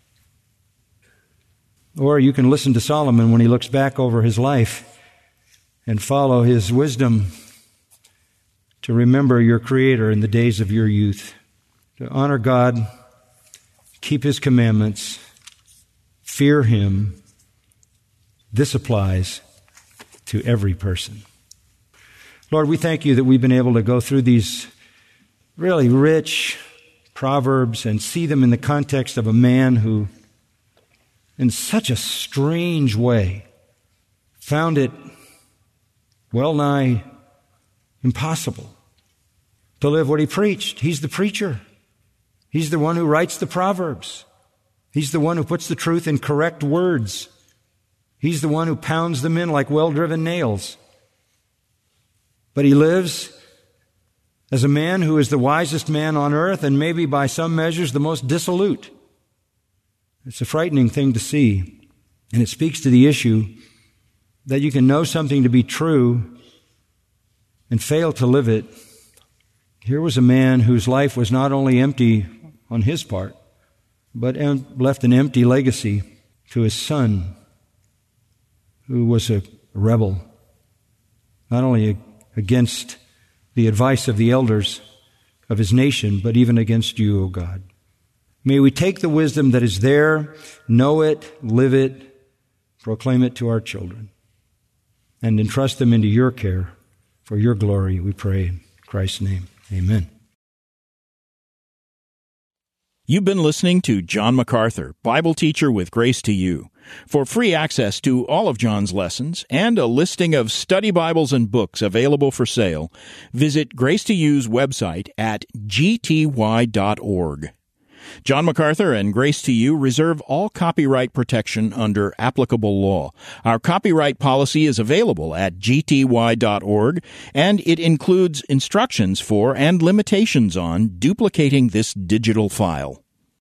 Or you can listen to Solomon when he looks back over his life and follow his wisdom to remember your Creator in the days of your youth, to honor God, keep His commandments, fear Him. This applies to every person. Lord, we thank you that we've been able to go through these really rich Proverbs and see them in the context of a man who, in such a strange way, found it well nigh impossible to live what he preached. He's the preacher. He's the one who writes the Proverbs. He's the one who puts the truth in correct words. He's the one who pounds them in like well-driven nails. But he lives as a man who is the wisest man on earth and maybe by some measures the most dissolute. It's a frightening thing to see, and it speaks to the issue that you can know something to be true and fail to live it. Here was a man whose life was not only empty on his part, but left an empty legacy to his son, who was a rebel, not only against the advice of the elders of his nation, but even against you, O God. May we take the wisdom that is there, know it, live it, proclaim it to our children, and entrust them into your care for your glory, we pray in Christ's name. Amen. You've been listening to John MacArthur, Bible teacher with Grace to You. For free access to all of John's lessons and a listing of study Bibles and books available for sale, visit Grace to You's website at g t y dot org. John MacArthur and Grace to You reserve all copyright protection under applicable law. Our copyright policy is available at g t y dot org, and it includes instructions for and limitations on duplicating this digital file.